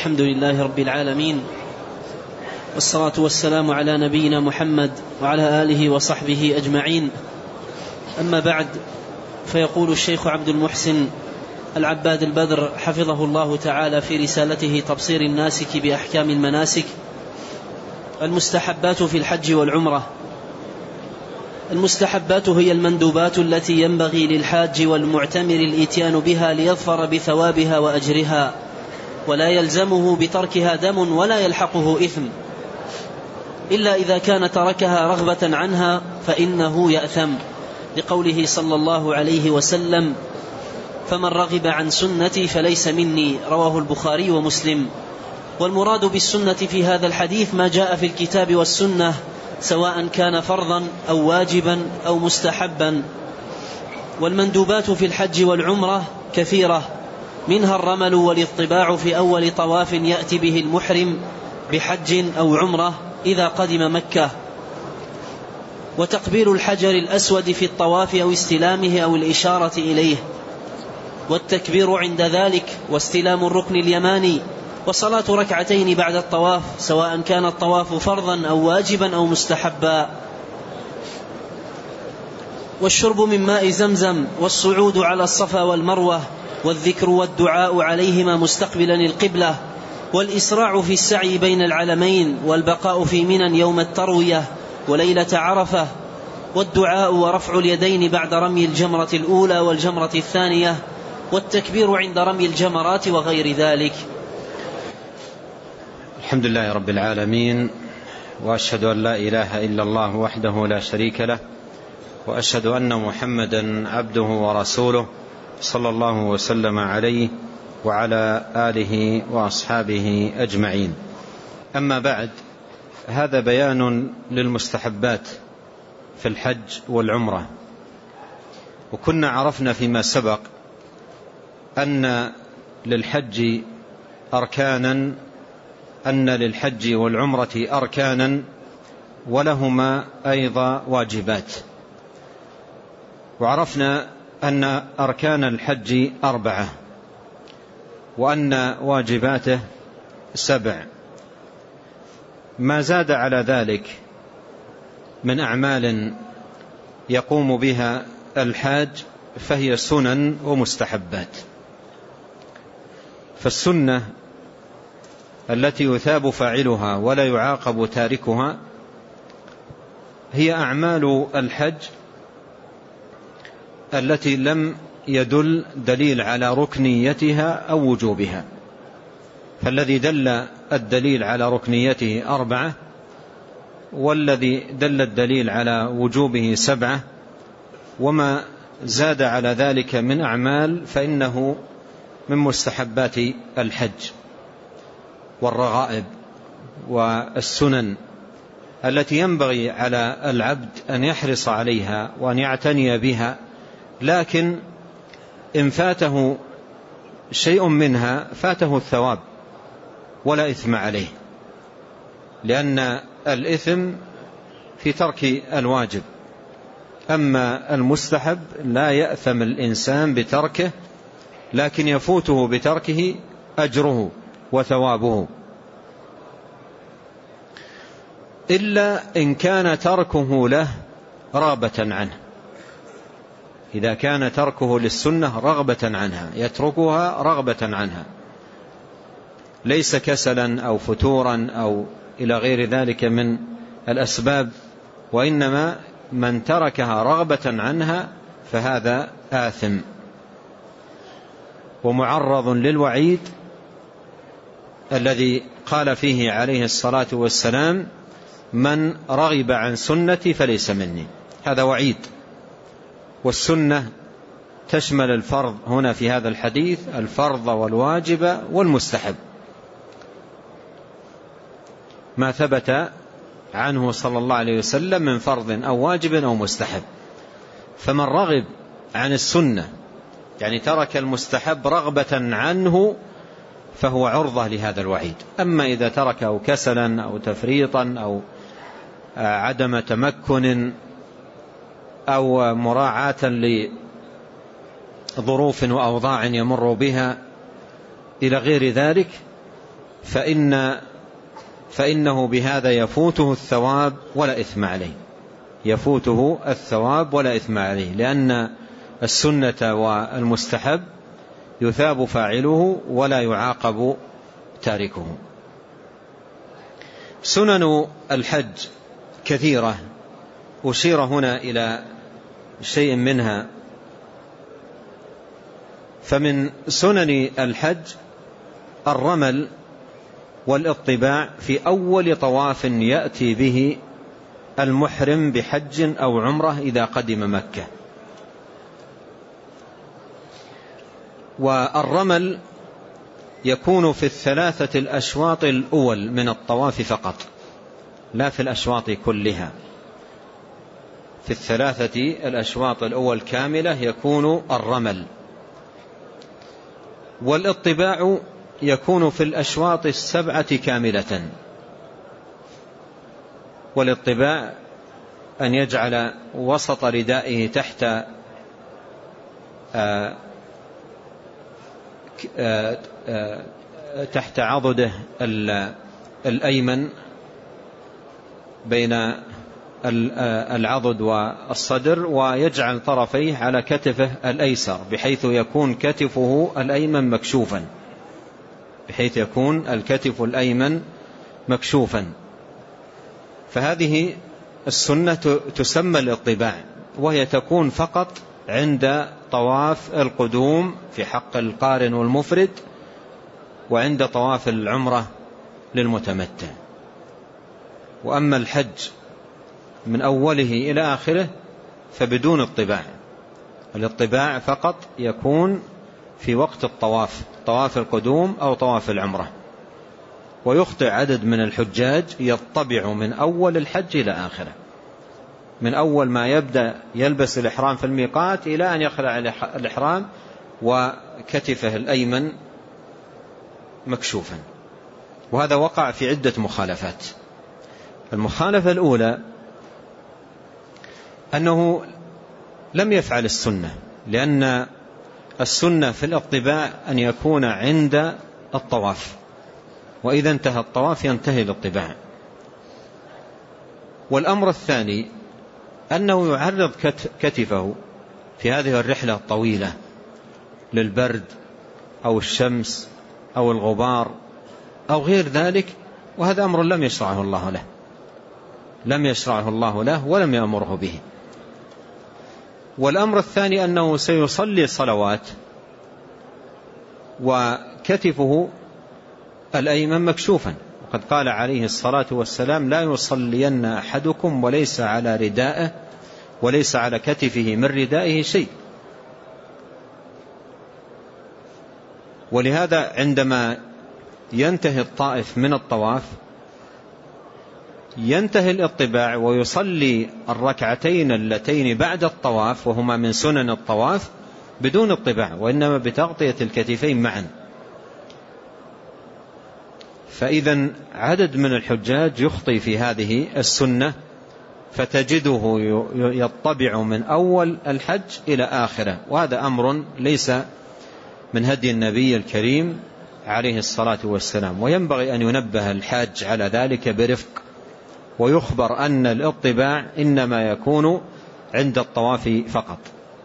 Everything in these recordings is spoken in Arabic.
الحمد لله رب العالمين، والصلاة والسلام على نبينا محمد وعلى آله وصحبه أجمعين. أما بعد، فيقول الشيخ عبد المحسن العباد البدر حفظه الله تعالى في رسالته تبصير الناسك بأحكام المناسك: المستحبات في الحج والعمرة. المستحبات هي المندوبات التي ينبغي للحاج والمعتمر الإتيان بها ليظفر بثوابها وأجرها، ولا يلزمه بتركها دم ولا يلحقه إثم، إلا إذا كان تركها رغبة عنها فإنه يأثم، لقوله صلى الله عليه وسلم: فمن رغب عن سنتي فليس مني، رواه البخاري ومسلم. والمراد بالسنة في هذا الحديث ما جاء في الكتاب والسنة، سواء كان فرضا أو واجبا أو مستحبا. والمندوبات في الحج والعمرة كثيرة، منها الرمل والاطباع في أول طواف يأتي به المحرم بحج أو عمرة إذا قدم مكة، وتقبيل الحجر الأسود في الطواف أو استلامه أو الإشارة إليه، والتكبير عند ذلك، واستلام الركن اليماني، وصلاة ركعتين بعد الطواف، سواء كان الطواف فرضا أو واجبا أو مستحبا. والشرب من ماء زمزم، والصعود على الصفا والمروة، والذكر والدعاء عليهما مستقبلا القبلة، والإسراع في السعي بين العلمين، والبقاء في منى يوم التروية وليلة عرفة، والدعاء ورفع اليدين بعد رمي الجمرة الأولى والجمرة الثانية، والتكبير عند رمي الجمرات وغير ذلك. الحمد لله رب العالمين، وأشهد أن لا إله إلا الله وحده لا شريك له، وأشهد أن محمدا عبده ورسوله، صلى الله وسلم عليه وعلى آله وأصحابه أجمعين. أما بعد، هذا بيان للمستحبات في الحج والعمرة. وكنا عرفنا فيما سبق أن للحج والعمرة أركانا، ولهما أيضا واجبات. وعرفنا أن أركان الحج 4، وأن واجباته 7. ما زاد على ذلك من أعمال يقوم بها الحاج فهي سنن ومستحبات. فالسنة التي يثاب فاعلها ولا يعاقب تاركها هي أعمال الحج التي لم يدل دليل على ركنيتها أو وجوبها. فالذي دل الدليل على ركنيته 4، والذي دل الدليل على وجوبه 7، وما زاد على ذلك من أعمال فإنه من مستحبات الحج والرغائب والسنن التي ينبغي على العبد أن يحرص عليها وأن يعتني بها. لكن إن فاته شيء منها فاته الثواب ولا إثم عليه، لأن الإثم في ترك الواجب. أما المستحب لا يأثم الإنسان بتركه، لكن يفوته بتركه أجره وثوابه، إلا إن كان تركه له رغبة عنه. إذا كان تركه للسنة رغبة عنها، يتركها رغبة عنها، ليس كسلا أو فتورا أو إلى غير ذلك من الأسباب، وإنما من تركها رغبة عنها فهذا آثم ومعرض للوعيد الذي قال فيه عليه الصلاة والسلام: من رغب عن سنتي فليس مني. هذا وعيد. والسنة تشمل الفرض هنا في هذا الحديث، الفرض والواجب والمستحب، ما ثبت عنه صلى الله عليه وسلم من فرض أو واجب أو مستحب. فمن رغب عن السنة يعني ترك المستحب رغبة عنه فهو عرضة لهذا الوعيد. أما إذا تركه كسلا أو تفريطا أو عدم تمكن أو مراعاة لظروف وأوضاع يمر بها إلى غير ذلك، فإنه بهذا يفوته الثواب ولا إثم عليه، يفوته الثواب ولا إثم عليه، لأن السنة والمستحب يثاب فاعله ولا يعاقب تاركه. سنن الحج كثيرة، أشير هنا إلى شيء منها. فمن سنن الحج الرمل والاطباع في أول طواف يأتي به المحرم بحج أو عمرة إذا قدم مكة. والرمل يكون في الثلاثة الأشواط الأول من الطواف فقط، لا في الأشواط كلها. في الثلاثة الأشواط الأول كاملة يكون الرمل. والاطباع يكون في الأشواط السبعة كاملة. والاطباع أن يجعل وسط ردائه تحت عضده الأيمن بين العضد والصدر، ويجعل طرفيه على كتفه الأيسر بحيث يكون كتفه الأيمن مكشوفا، بحيث يكون الكتف الأيمن مكشوفا. فهذه السنة تسمى الاطباع، وهي تكون فقط عند طواف القدوم في حق القارن والمفرد، وعند طواف العمرة للمتمتع. وأما الحج من أوله إلى آخره فبدون اطباع. الاطباع فقط يكون في وقت الطواف، طواف القدوم أو طواف العمرة. ويخطئ عدد من الحجاج يطبع من أول الحج إلى آخره، من أول ما يبدأ يلبس الإحرام في الميقات إلى أن يخلع الإحرام وكتفه الأيمن مكشوفا. وهذا وقع في عدة مخالفات. المخالفة الأولى أنه لم يفعل السنة، لأن السنة في الاطباع أن يكون عند الطواف، وإذا انتهى الطواف ينتهي الاطباع. والأمر الثاني أنه يعرض كتفه في هذه الرحلة الطويلة للبرد أو الشمس أو الغبار أو غير ذلك، وهذا أمر لم يشرعه الله له، لم يشرعه الله له ولم يأمره به. والأمر الثاني أنه سيصلي صلوات وكتفه الأيمن مكشوفا، وقد قال عليه الصلاة والسلام: لا يصلين أحدكم وليس على ردائه وليس على كتفه من ردائه شيء. ولهذا عندما ينتهي الطائف من الطواف ينتهي الاطباع ويصلي الركعتين اللتين بعد الطواف، وهما من سنن الطواف، بدون اطباع، وإنما بتغطية الكتفين معا. فإذا عدد من الحجاج يخطي في هذه السنة، فتجده يطبع من أول الحج إلى آخره، وهذا أمر ليس من هدي النبي الكريم عليه الصلاة والسلام. وينبغي أن ينبه الحاج على ذلك برفق، ويخبر أن الاطباع إنما يكون عند الطواف فقط.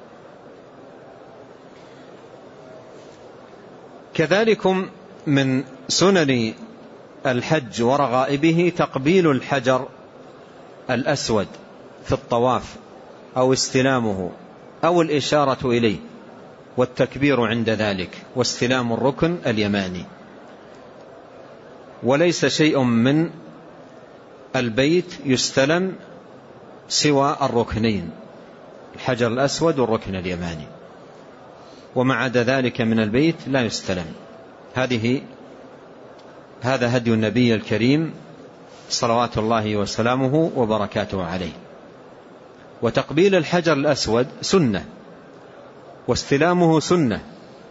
كذلكم من سنن الحج ورغائبه تقبيل الحجر الأسود في الطواف أو استلامه أو الإشارة إليه والتكبير عند ذلك، واستلام الركن اليماني. وليس شيء من البيت يستلم سوى الركنين، الحجر الأسود والركن اليماني، وما عدا ذلك من البيت لا يستلم. هذا هدي النبي الكريم صلوات الله وسلامه وبركاته عليه. وتقبيل الحجر الأسود سنة، واستلامه سنة،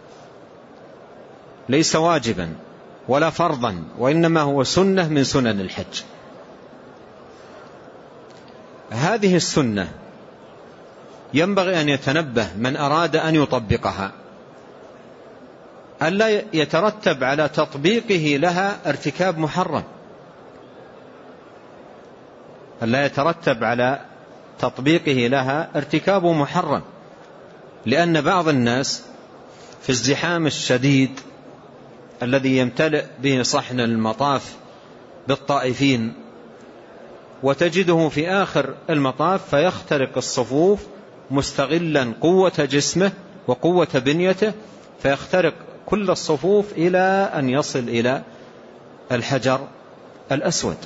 ليس واجبا ولا فرضا، وإنما هو سنة من سنن الحج. هذه السنة ينبغي أن يتنبه من أراد أن يطبقها، ألا يترتب على تطبيقه لها ارتكاب محرم، ألا يترتب على تطبيقه لها ارتكاب محرم، لأن بعض الناس في الزحام الشديد الذي يمتلئ به صحن المطاف بالطائفين وتجده في آخر المطاف فيخترق الصفوف مستغلا قوة جسمه وقوة بنيته، فيخترق كل الصفوف إلى أن يصل إلى الحجر الأسود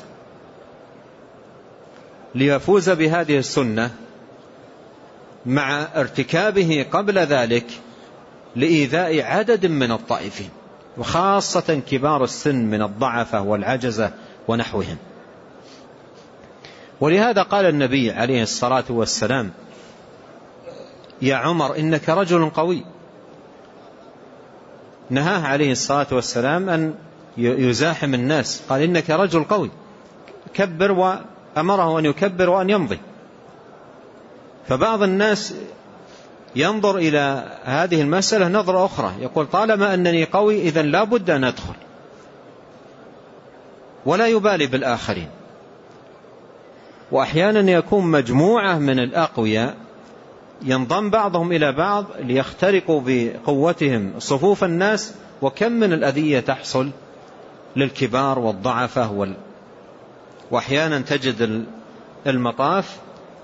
ليفوز بهذه السنة، مع ارتكابه قبل ذلك لإيذاء عدد من الطائفين وخاصة كبار السن من الضعفة والعجزة ونحوهم. ولهذا قال النبي عليه الصلاة والسلام: يا عمر إنك رجل قوي. نهاه عليه الصلاة والسلام أن يزاحم الناس، قال: إنك رجل قوي، كبر، وأمره أن يكبر وأن يمضي. فبعض الناس ينظر إلى هذه المسألة نظرة أخرى، يقول: طالما أنني قوي إذن لا بد أن أدخل، ولا يبالي بالآخرين. وأحيانا يكون مجموعة من الأقوياء ينضم بعضهم إلى بعض ليخترقوا بقوتهم صفوف الناس، وكم من الأذية تحصل للكبار والضعفة وأحيانا تجد المطاف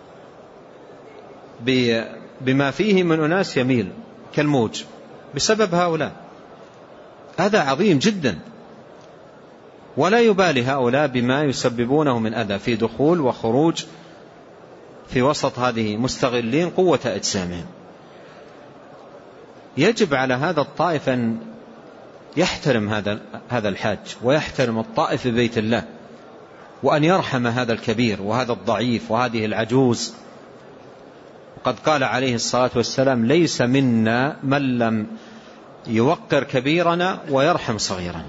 بما فيه من أناس يميل كالموج بسبب هؤلاء. هذا عظيم جدا، ولا يبالي هؤلاء بما يسببونه من أذى في دخول وخروج في وسط هذه مستغلين قوة أجسامهم. يجب على هذا الطائف أن يحترم هذا الحاج ويحترم الطائف ببيت الله، وأن يرحم هذا الكبير وهذا الضعيف وهذه العجوز. وقد قال عليه الصلاة والسلام: ليس منا من لم يوقر كبيرنا ويرحم صغيرنا.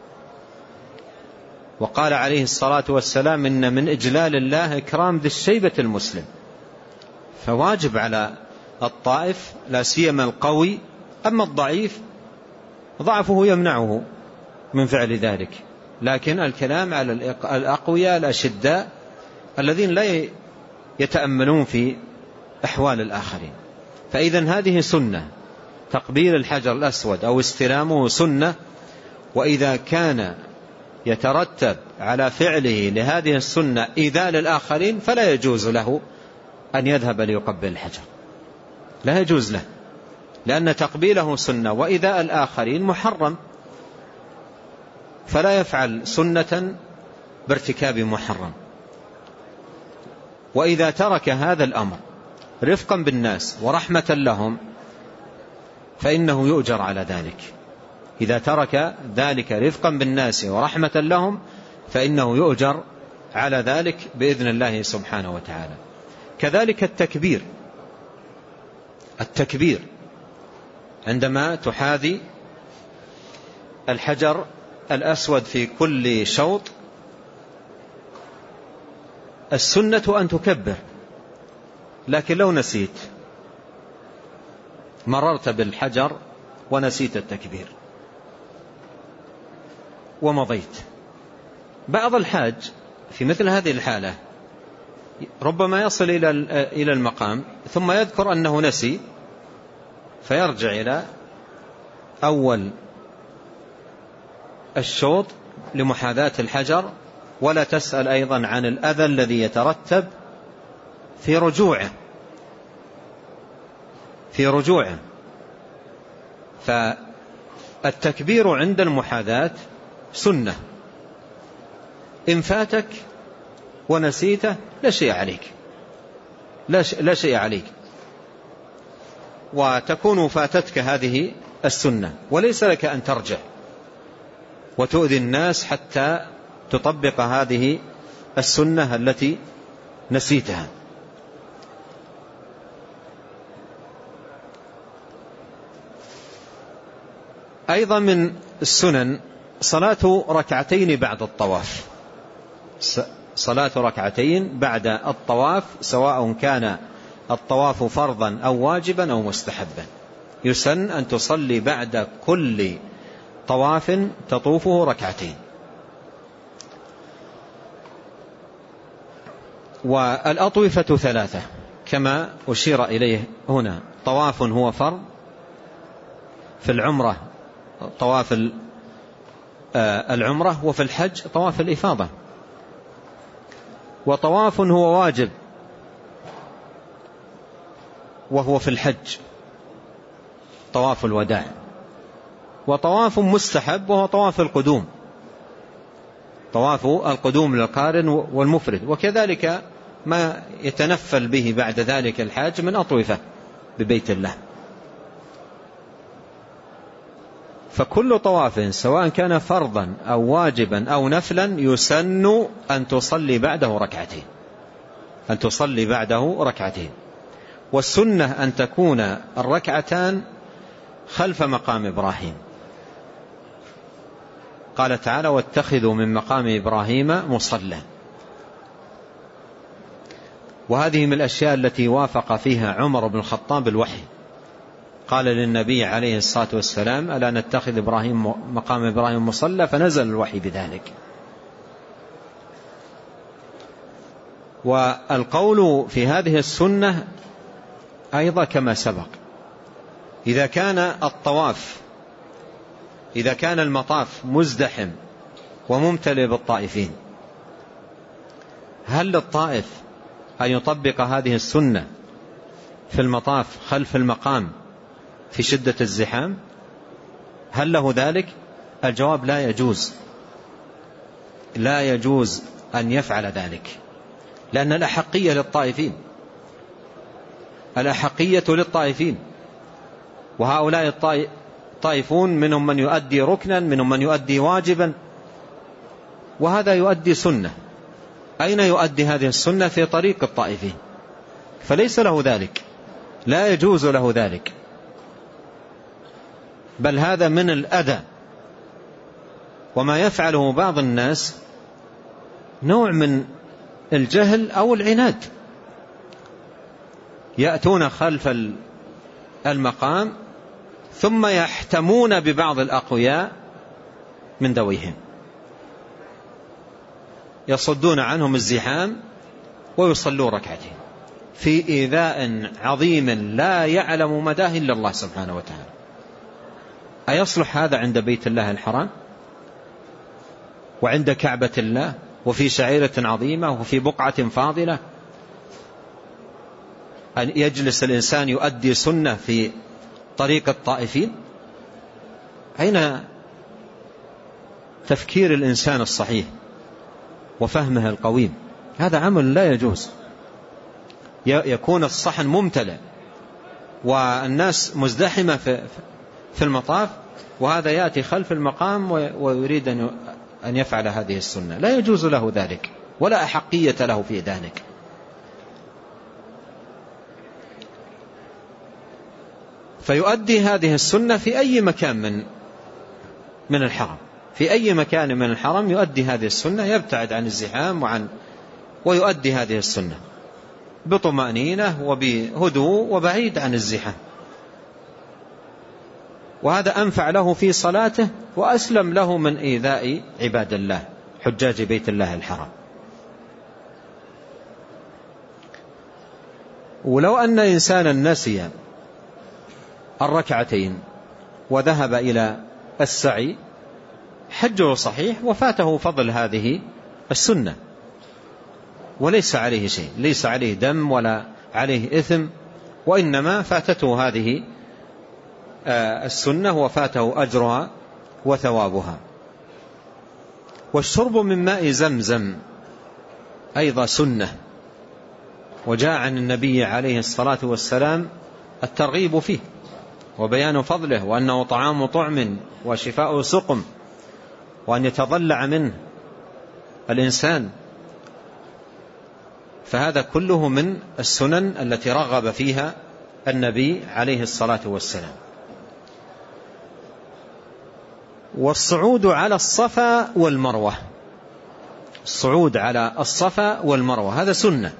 وقال عليه الصلاة والسلام: إن من إجلال الله إكرام ذي الشيبة المسلم. فواجب على الطائف لا سيما القوي، أما الضعيف ضعفه يمنعه من فعل ذلك، لكن الكلام على الأقوياء الأشداء الذين لا يتأملون في أحوال الآخرين. فإذا هذه سنة، تقبيل الحجر الأسود أو استلامه سنة، وإذا كان يترتب على فعله لهذه السنة إيذاء للآخرين فلا يجوز له أن يذهب ليقبل الحجر، لا يجوز له، لأن تقبيله سنة وإيذاء الآخرين محرم، فلا يفعل سنة بارتكاب محرم. وإذا ترك هذا الأمر رفقا بالناس ورحمة لهم فإنه يؤجر على ذلك. إذا ترك ذلك رفقا بالناس ورحمة لهم فإنه يؤجر على ذلك بإذن الله سبحانه وتعالى. كذلك التكبير عندما تحاذي الحجر الأسود في كل شوط، السنة أن تكبر، لكن لو نسيت، مررت بالحجر ونسيت التكبير ومضيت، بعض الحاج في مثل هذه الحالة ربما يصل إلى المقام ثم يذكر أنه نسي، فيرجع إلى أول الشوط لمحاذاة الحجر، ولا تسأل أيضا عن الأذى الذي يترتب في رجوعه. فالتكبير عند المحاذاة سنة، إن فاتك ونسيته لا شيء عليك، وتكون فاتتك هذه السنة، وليس لك أن ترجع وتؤذي الناس حتى تطبق هذه السنة التي نسيتها. أيضا من السنن صلاة ركعتين بعد الطواف، صلاة ركعتين بعد الطواف، سواء كان الطواف فرضا أو واجبا أو مستحبا. يسن أن تصلي بعد كل طواف تطوفه ركعتين. والأطوفة 3 كما أشير إليه هنا. طواف هو فرض في العمرة، طواف العمرة، وفي الحج طواف الإفاضة. وطواف هو واجب وهو في الحج طواف الوداع. وطواف مستحب وهو طواف القدوم، طواف القدوم للقارن والمفرد. وكذلك ما يتنفل به بعد ذلك الحاج من أطوفة ببيت الله. فكل طواف سواء كان فرضا أو واجبا أو نفلا يسن أن تصلي بعده ركعتين، أن تصلي بعده ركعتين. والسنة أن تكون الركعتان خلف مقام إبراهيم. قال تعالى: واتخذوا من مقام إبراهيم مصلى. وهذه من الأشياء التي وافق فيها عمر بن الخطاب الوحي. قال للنبي عليه الصلاة والسلام: ألا نتخذ مقام إبراهيم مصلى؟ فنزل الوحي بذلك. والقول في هذه السنة أيضا كما سبق، إذا كان المطاف مزدحم وممتلئ بالطائفين، هل للطائف أن يطبق هذه السنة في المطاف خلف المقام في شدة الزحام؟ هل له ذلك؟ الجواب: لا يجوز، لا يجوز أن يفعل ذلك، لأن الأحقية للطائفين، الأحقية للطائفين. وهؤلاء الطائفون منهم من يؤدي ركنا، منهم من يؤدي واجبا، وهذا يؤدي سنة. أين يؤدي هذه السنة؟ في طريق الطائفين، فليس له ذلك، لا يجوز له ذلك، بل هذا من الأذى. وما يفعله بعض الناس نوع من الجهل أو العناد، يأتون خلف المقام ثم يحتمون ببعض الأقوياء من ذويهم، يصدون عنهم الزحام ويصلوا ركعتين في إيذاء عظيم لا يعلم مداه إلا الله سبحانه وتعالى. أيصلح هذا عند بيت الله الحرام وعند كعبة الله وفي شعيرة عظيمة وفي بقعة فاضلة أن يجلس الإنسان يؤدي سنة في طريق الطائفين؟ أين تفكير الإنسان الصحيح وفهمه القويم؟ هذا عمل لا يجوز. يكون الصحن ممتلئ والناس مزدحمة في المطاف، وهذا يأتي خلف المقام ويريد أن يفعل هذه السنة، لا يجوز له ذلك ولا أحقية له في ذلك. فيؤدي هذه السنة في أي مكان من الحرم، في أي مكان من الحرم يؤدي هذه السنة، يبتعد عن الزحام ويؤدي هذه السنة بطمأنينة وبهدوء وبعيد عن الزحام، وهذا أنفع له في صلاته وأسلم له من إيذاء عباد الله حجاج بيت الله الحرام. ولو أن إنسانا نسي الركعتين وذهب إلى السعي حجه صحيح وفاته فضل هذه السنة، وليس عليه شيء، ليس عليه دم ولا عليه إثم، وإنما فاتته هذه السنة وفاته أجرها وثوابها. والشرب من ماء زمزم أيضا سنة، وجاء عن النبي عليه الصلاة والسلام الترغيب فيه وبيان فضله، وأنه طعام طعم وشفاء سقم، وأن يتضلع منه الإنسان. فهذا كله من السنن التي رغب فيها النبي عليه الصلاة والسلام. والصعود على الصفا والمروة، الصعود على الصفا والمروة هذا سنة،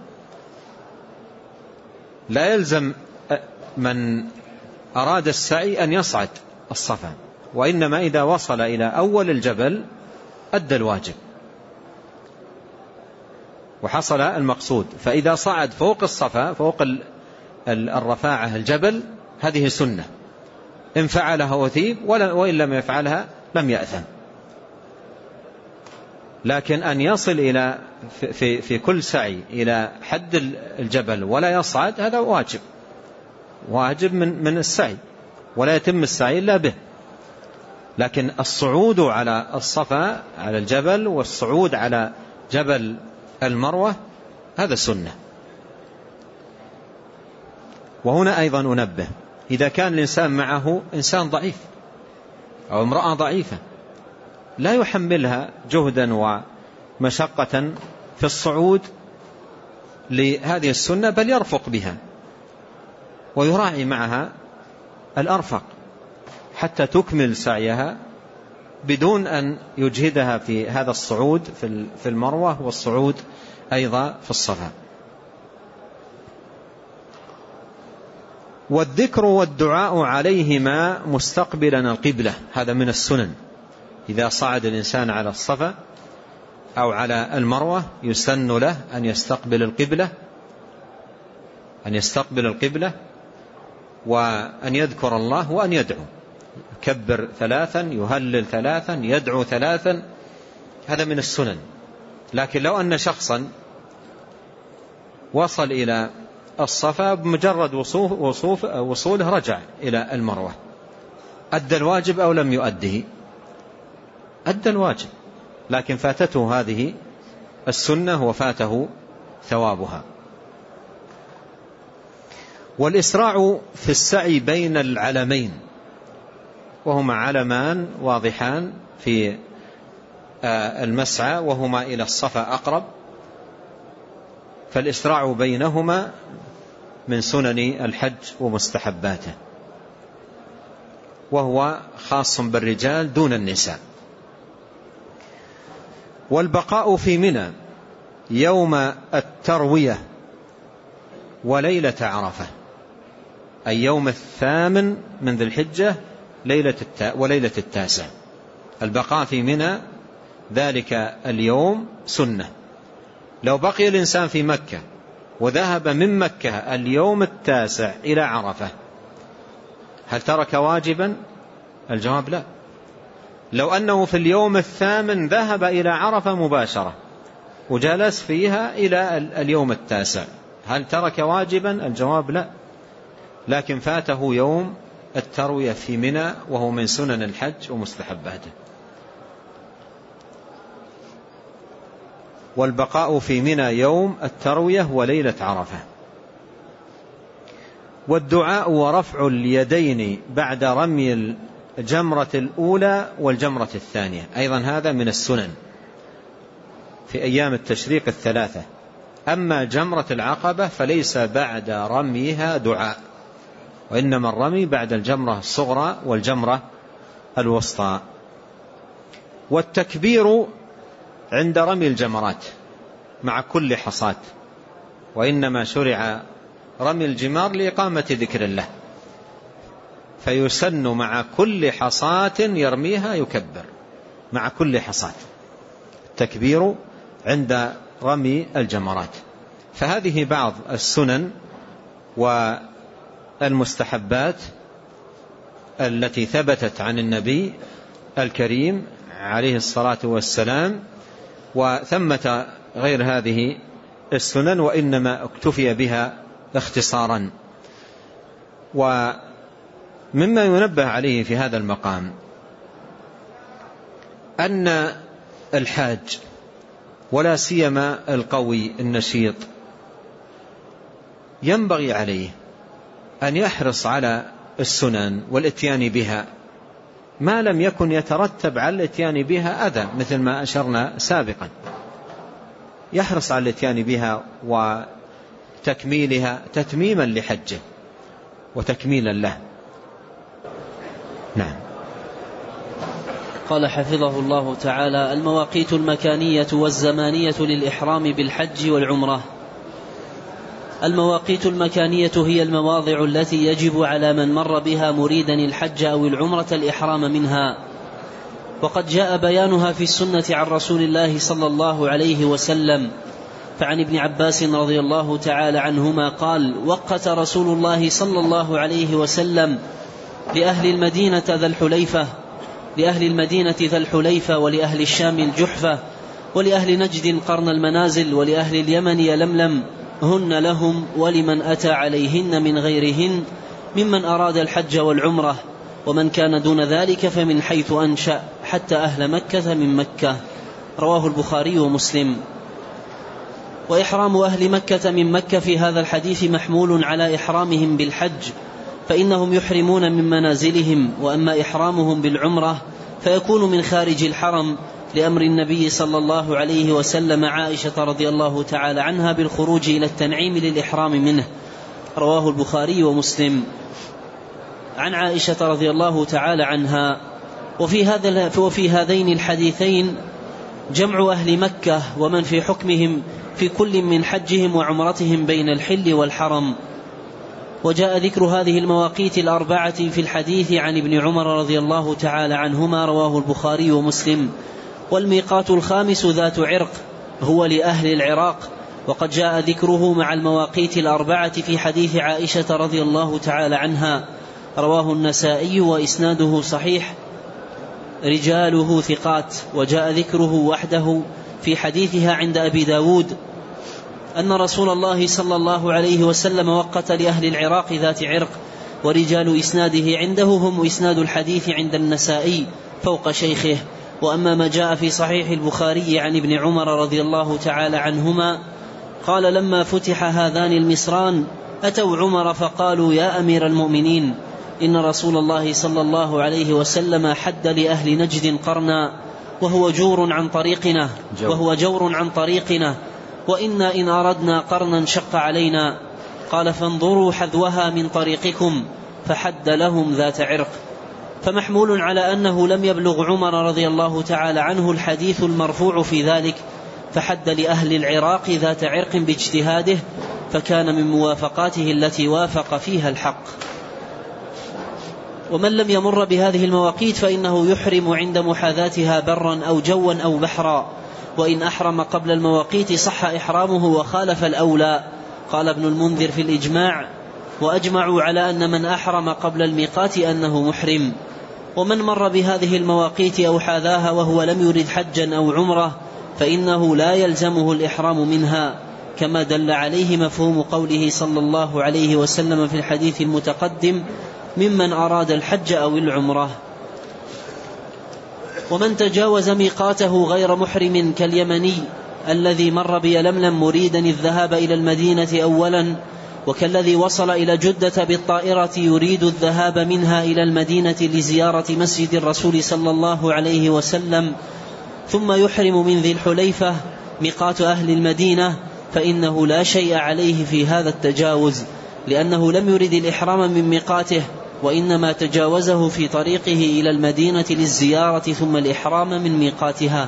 لا يلزم من أراد السعي أن يصعد الصفا وإنما إذا وصل إلى أول الجبل أدى الواجب وحصل المقصود. فإذا صعد فوق الصفا، فوق الرفاعة الجبل، هذه سنة، إن فعلها أثيب وإن لم يفعلها لم يأثم. لكن أن يصل إلى في كل سعي إلى حد الجبل ولا يصعد، هذا واجب من السعي، ولا يتم السعي إلا به. لكن الصعود على الصفا على الجبل والصعود على جبل المروة هذا سنة. وهنا أيضا أنبه، إذا كان الإنسان معه إنسان ضعيف أو امرأة ضعيفة لا يحملها جهدا ومشقة في الصعود لهذه السنة، بل يرفق بها ويراعي معها الأرفق حتى تكمل سعيها بدون أن يجهدها في هذا الصعود في المروة والصعود أيضا في الصفا. والذكر والدعاء عليهما مستقبلا القبلة، هذا من السنن. إذا صعد الإنسان على الصفا أو على المروة يسن له أن يستقبل القبلة وأن يذكر الله وأن يدعو، يكبر 3، يهلل 3، يدعو 3، هذا من السنن. لكن لو أن شخصا وصل إلى الصفا بمجرد وصوله رجع إلى المروة، أدى الواجب أو لم يؤده؟ أدى الواجب، لكن فاتته هذه السنة وفاته ثوابها. والإسراع في السعي بين العلمين، وهما علمان واضحان في المسعى وهما إلى الصفا أقرب، فالإسراع بينهما من سنن الحج ومستحباته، وهو خاص بالرجال دون النساء. والبقاء في منى يوم التروية وليلة عرفة، أي يوم 8 من ذي الحجة وليلة 9. البقاء في منى ذلك اليوم سنة. لو بقي الإنسان في مكة وذهب من مكة اليوم 9 إلى عرفة، هل ترك واجبا؟ الجواب لا. لو أنه في اليوم 8 ذهب إلى عرفة مباشرة وجلس فيها إلى اليوم 9، هل ترك واجبا؟ الجواب لا، لكن فاته يوم التروية في منى وهو من سنن الحج ومستحباته. والبقاء في منى يوم التروية وليلة عرفة. والدعاء ورفع اليدين بعد رمي الجمرة الأولى والجمرة الثانية، أيضا هذا من السنن في أيام التشريق 3. أما جمرة العقبة فليس بعد رميها دعاء، وإنما الرمي بعد الجمرة الصغرى والجمرة الوسطى. والتكبير عند رمي الجمرات مع كل حصاة، وإنما شرع رمي الجمار لإقامة ذكر الله، فيسن مع كل حصاة يرميها يكبر مع كل حصاة، التكبير عند رمي الجمرات. فهذه بعض السنن والمستحبات التي ثبتت عن النبي الكريم عليه الصلاة والسلام، وثمة غير هذه السنن وإنما اكتفي بها اختصارا. ومما ينبه عليه في هذا المقام أن الحاج ولا سيما القوي النشيط ينبغي عليه أن يحرص على السنن والاتيان بها ما لم يكن يترتب على الاتيان بها أذى، مثل ما أشرنا سابقا، يحرص على الاتيان بها وتكميلها تتميما لحجه وتكميلا له. نعم. قال حفظه الله تعالى: المواقيت المكانية والزمانية للإحرام بالحج والعمرة. المواقيت المكانية هي المواضع التي يجب على من مر بها مريدا الحج أو العمرة الإحرام منها، وقد جاء بيانها في السنة عن رسول الله صلى الله عليه وسلم. فعن ابن عباس رضي الله تعالى عنهما قال: وقت رسول الله صلى الله عليه وسلم لأهل المدينة ذا الحليفة ولأهل الشام الجحفة ولأهل نجد قرن المنازل ولأهل اليمن يلملم، هن لهم ولمن أتى عليهن من غيرهن ممن أراد الحج والعمرة، ومن كان دون ذلك فمن حيث أنشأ حتى أهل مكة من مكة. رواه البخاري ومسلم. وإحرام أهل مكة من مكة في هذا الحديث محمول على إحرامهم بالحج، فإنهم يحرمون من منازلهم، وأما إحرامهم بالعمرة فيكون من خارج الحرم لأمر النبي صلى الله عليه وسلم عائشة رضي الله تعالى عنها بالخروج إلى التنعيم للإحرام منه. رواه البخاري ومسلم. عن عائشة رضي الله تعالى عنها: وفي هذين الحديثين جمع أهل مكة ومن في حكمهم في كل من حجهم وعمرتهم بين الحل والحرم. وجاء ذكر هذه المواقيت الأربعة في الحديث عن ابن عمر رضي الله تعالى عنهما، رواه البخاري ومسلم. والميقات الخامس ذات عرق هو لأهل العراق، وقد جاء ذكره مع المواقيت الأربعة في حديث عائشة رضي الله تعالى عنها، رواه النسائي وإسناده صحيح، رجاله ثقات. وجاء ذكره وحده في حديثها عند أبي داود أن رسول الله صلى الله عليه وسلم وقت لأهل العراق ذات عرق، ورجال إسناده عنده هم إسناد الحديث عند النسائي فوق شيخه. وأما ما جاء في صحيح البخاري عن ابن عمر رضي الله تعالى عنهما قال: لما فتح هذان المصران أتوا عمر فقالوا: يا أمير المؤمنين، إن رسول الله صلى الله عليه وسلم حد لأهل نجد قرنا وهو جور عن طريقنا وإنا إن أردنا قرنا شق علينا. قال: فانظروا حذوها من طريقكم، فحد لهم ذات عرق. فمحمول على أنه لم يبلغ عمر رضي الله تعالى عنه الحديث المرفوع في ذلك، فحد لأهل العراق ذات عرق باجتهاده، فكان من موافقاته التي وافق فيها الحق. ومن لم يمر بهذه المواقيت فإنه يحرم عند محاذاتها برا أو جوا أو بحرا، وإن أحرم قبل المواقيت صح إحرامه وخالف الأولى. قال ابن المنذر في الإجماع: وأجمعوا على أن من أحرم قبل الميقات أنه محرم. ومن مر بهذه المواقيت أو حاذاها وهو لم يرد حجا أو عمره فإنه لا يلزمه الإحرام منها، كما دل عليه مفهوم قوله صلى الله عليه وسلم في الحديث المتقدم: ممن أراد الحج أو العمرة. ومن تجاوز ميقاته غير محرم كاليمني الذي مر بيلملم مريدا الذهاب إلى المدينة أولا، وكالذي وصل إلى جدة بالطائرة يريد الذهاب منها إلى المدينة لزيارة مسجد الرسول صلى الله عليه وسلم، ثم يحرم من ذي الحليفة ميقات أهل المدينة، فإنه لا شيء عليه في هذا التجاوز، لأنه لم يرد الإحرام من ميقاته، وإنما تجاوزه في طريقه إلى المدينة للزيارة ثم الإحرام من ميقاتها.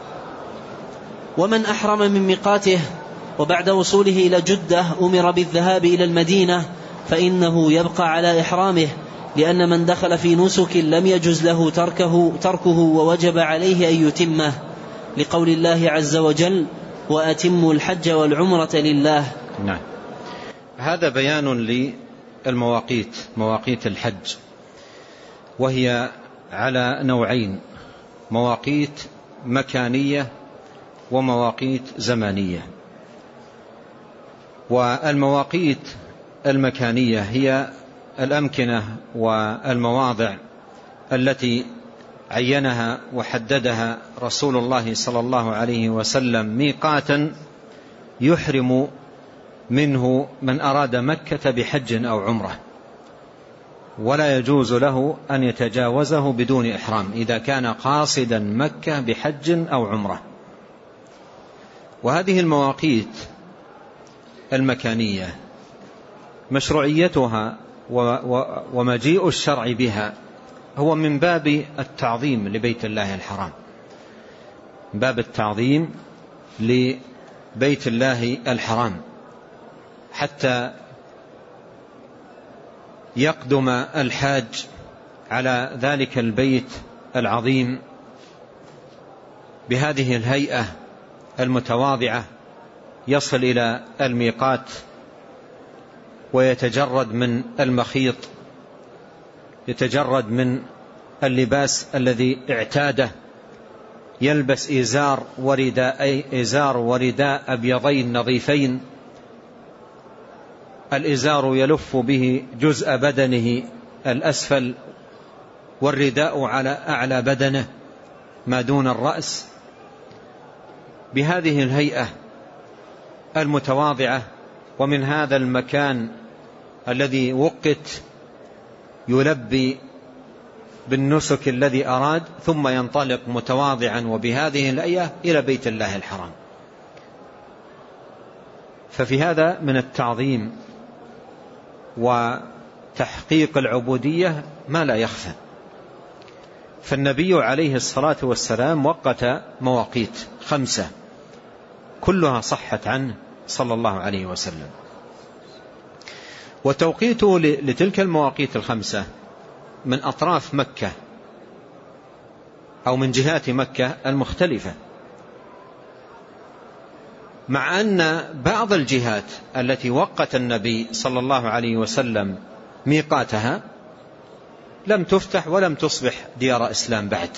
ومن أحرم من ميقاته وبعد وصوله إلى جدة أمر بالذهاب إلى المدينة فإنه يبقى على إحرامه، لأن من دخل في نسك لم يجز له تركه ووجب عليه أن يتمه، لقول الله عز وجل: وأتموا الحج والعمرة لله. نعم. هذا بيان للمواقيت، مواقيت الحج، وهي على نوعين: مواقيت مكانية ومواقيت زمانية. والمواقيت المكانية هي الأمكنة والمواضع التي عينها وحددها رسول الله صلى الله عليه وسلم ميقاتا يحرم منه من أراد مكة بحج أو عمرة، ولا يجوز له أن يتجاوزه بدون إحرام إذا كان قاصدا مكة بحج أو عمرة. وهذه المواقيت المكانية مشروعيتها ومجيء الشرع بها هو من باب التعظيم لبيت الله الحرام، باب التعظيم لبيت الله الحرام، حتى يقدم الحاج على ذلك البيت العظيم بهذه الهيئة المتواضعة، يصل إلى الميقات ويتجرد من المخيط، يتجرد من اللباس الذي اعتاده، يلبس إزار ورداء أبيضين نظيفين، الإزار يلف به جزء بدنه الأسفل، والرداء على أعلى بدنه ما دون الرأس، بهذه الهيئة المتواضعة، ومن هذا المكان الذي وقت يلبي بالنسك الذي أراد، ثم ينطلق متواضعا وبهذه الهيئة إلى بيت الله الحرام. ففي هذا من التعظيم وتحقيق العبودية ما لا يخفى. فالنبي عليه الصلاة والسلام وقت مواقيت 5 كلها صحت عنه صلى الله عليه وسلم، وتوقيته لتلك المواقيت 5 من أطراف مكة أو من جهات مكة المختلفة، مع أن بعض الجهات التي وقت النبي صلى الله عليه وسلم ميقاتها لم تفتح ولم تصبح ديار إسلام بعد،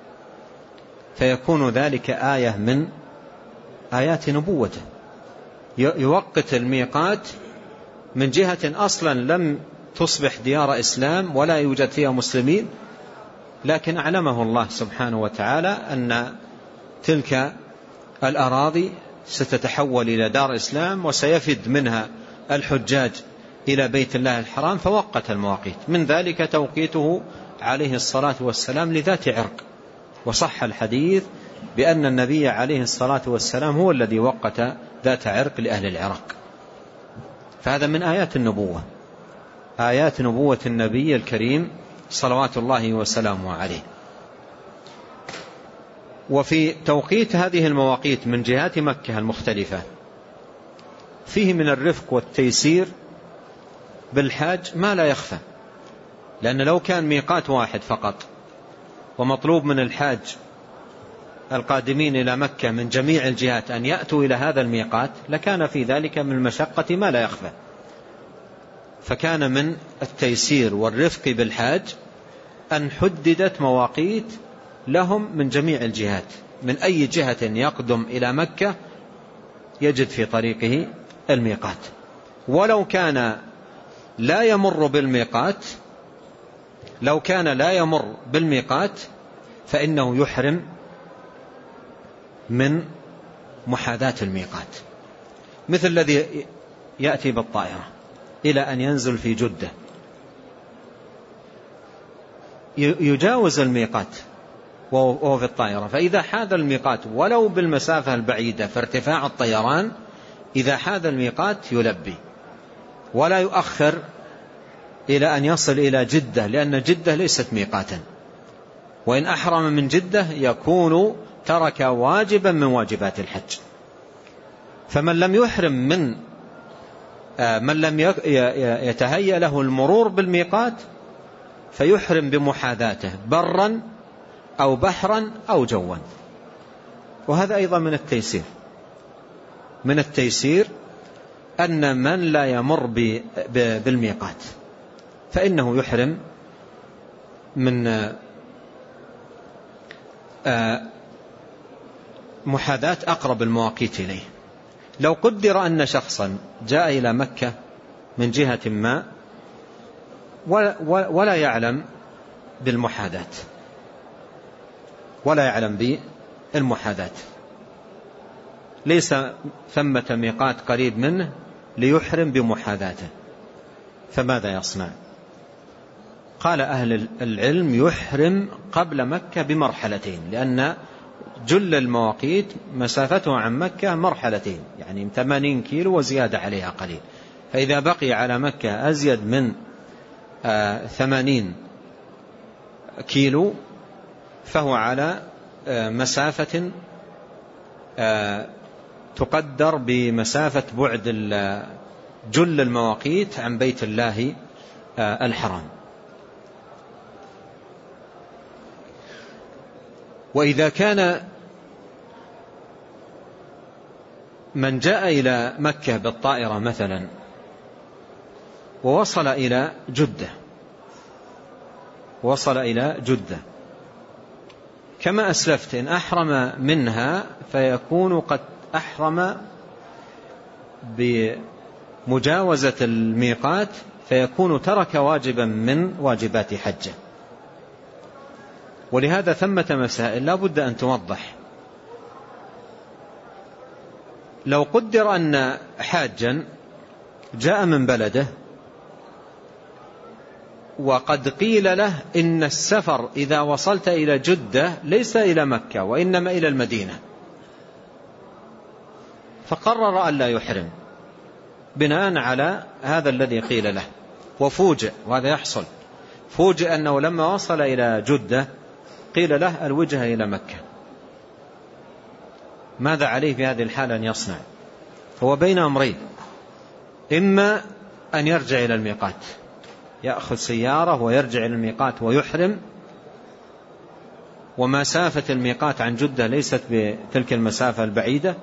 فيكون ذلك آية من آيات نبوته، يوقت الميقات من جهة أصلا لم تصبح ديار إسلام ولا يوجد فيها مسلمين، لكن أعلمه الله سبحانه وتعالى أن تلك الأراضي ستتحول إلى دار إسلام وسيفد منها الحجاج إلى بيت الله الحرام، فوقت المواقيت. من ذلك توقيته عليه الصلاة والسلام لذات عرق، وصح الحديث بأن النبي عليه الصلاة والسلام هو الذي وقت ذات عرق لأهل العراق. فهذا من آيات النبوة، آيات نبوة النبي الكريم صلوات الله وسلامه عليه. وفي توقيت هذه المواقيت من جهات مكة المختلفة فيه من الرفق والتيسير بالحاج ما لا يخفى، لأن لو كان ميقات واحد فقط ومطلوب من الحاج القادمين إلى مكة من جميع الجهات أن يأتوا إلى هذا الميقات لكان في ذلك من المشقة ما لا يخفى. فكان من التيسير والرفق بالحاج أن حددت مواقيت لهم من جميع الجهات، من أي جهة يقدم إلى مكة يجد في طريقه الميقات، ولو كان لا يمر بالميقات، لو كان لا يمر بالميقات فإنه يحرم من محاذاة الميقات، مثل الذي يأتي بالطائرة إلى أن ينزل في جدة يجاوز الميقات وهو في الطائرة، فإذا حاذ الميقات ولو بالمسافة البعيدة في ارتفاع الطيران، إذا حاذ الميقات يلبي ولا يؤخر إلى أن يصل إلى جدة، لأن جدة ليست ميقاتا، وإن أحرم من جدة يكون ترك واجبا من واجبات الحج. فمن لم يحرم من لم يتهيأ له المرور بالميقات فيحرم بمحاذاته برا أو بحرا أو جوا. وهذا أيضا من التيسير، من التيسير أن من لا يمر بالميقات فإنه يحرم من محاذاة أقرب المواقيت إليه. لو قدر أن شخصا جاء إلى مكة من جهة ما ولا يعلم بالمحاذاة، ولا يعلم بالمحاذاة، ليس ثمة ميقات قريب منه ليحرم بمحاذاته، فماذا يصنع؟ قال أهل العلم يحرم قبل مكة بمرحلتين، لأن جل المواقيت مسافتها عن مكة مرحلتين، يعني 80 كيلو وزيادة عليها قليل، فإذا بقي على مكة أزيد من 80 كيلو فهو على مسافة تقدر بمسافة بعد جل المواقيت عن بيت الله الحرام. وإذا كان من جاء إلى مكة بالطائرة مثلا ووصل إلى جدة كما أسلفت، إن أحرم منها فيكون قد أحرم بمجاوزة الميقات، فيكون ترك واجبا من واجبات حجه. ولهذا ثمة مسائل لا بد أن توضح. لو قدر أن حاجا جاء من بلده وقد قيل له إن السفر إذا وصلت إلى جدة ليس إلى مكة وإنما إلى المدينة، فقرر أن لا يحرم بناء على هذا الذي قيل له، وفوجئ، وهذا يحصل، فوجئ أنه لما وصل إلى جدة قيل له الوجهة إلى مكة، ماذا عليه في هذه الحالة أن يصنع؟ هو بين أمرين، إما أن يرجع إلى الميقات، يأخذ سيارة ويرجع إلى الميقات ويحرم، ومسافة الميقات عن جدة ليست بتلك المسافة البعيدة،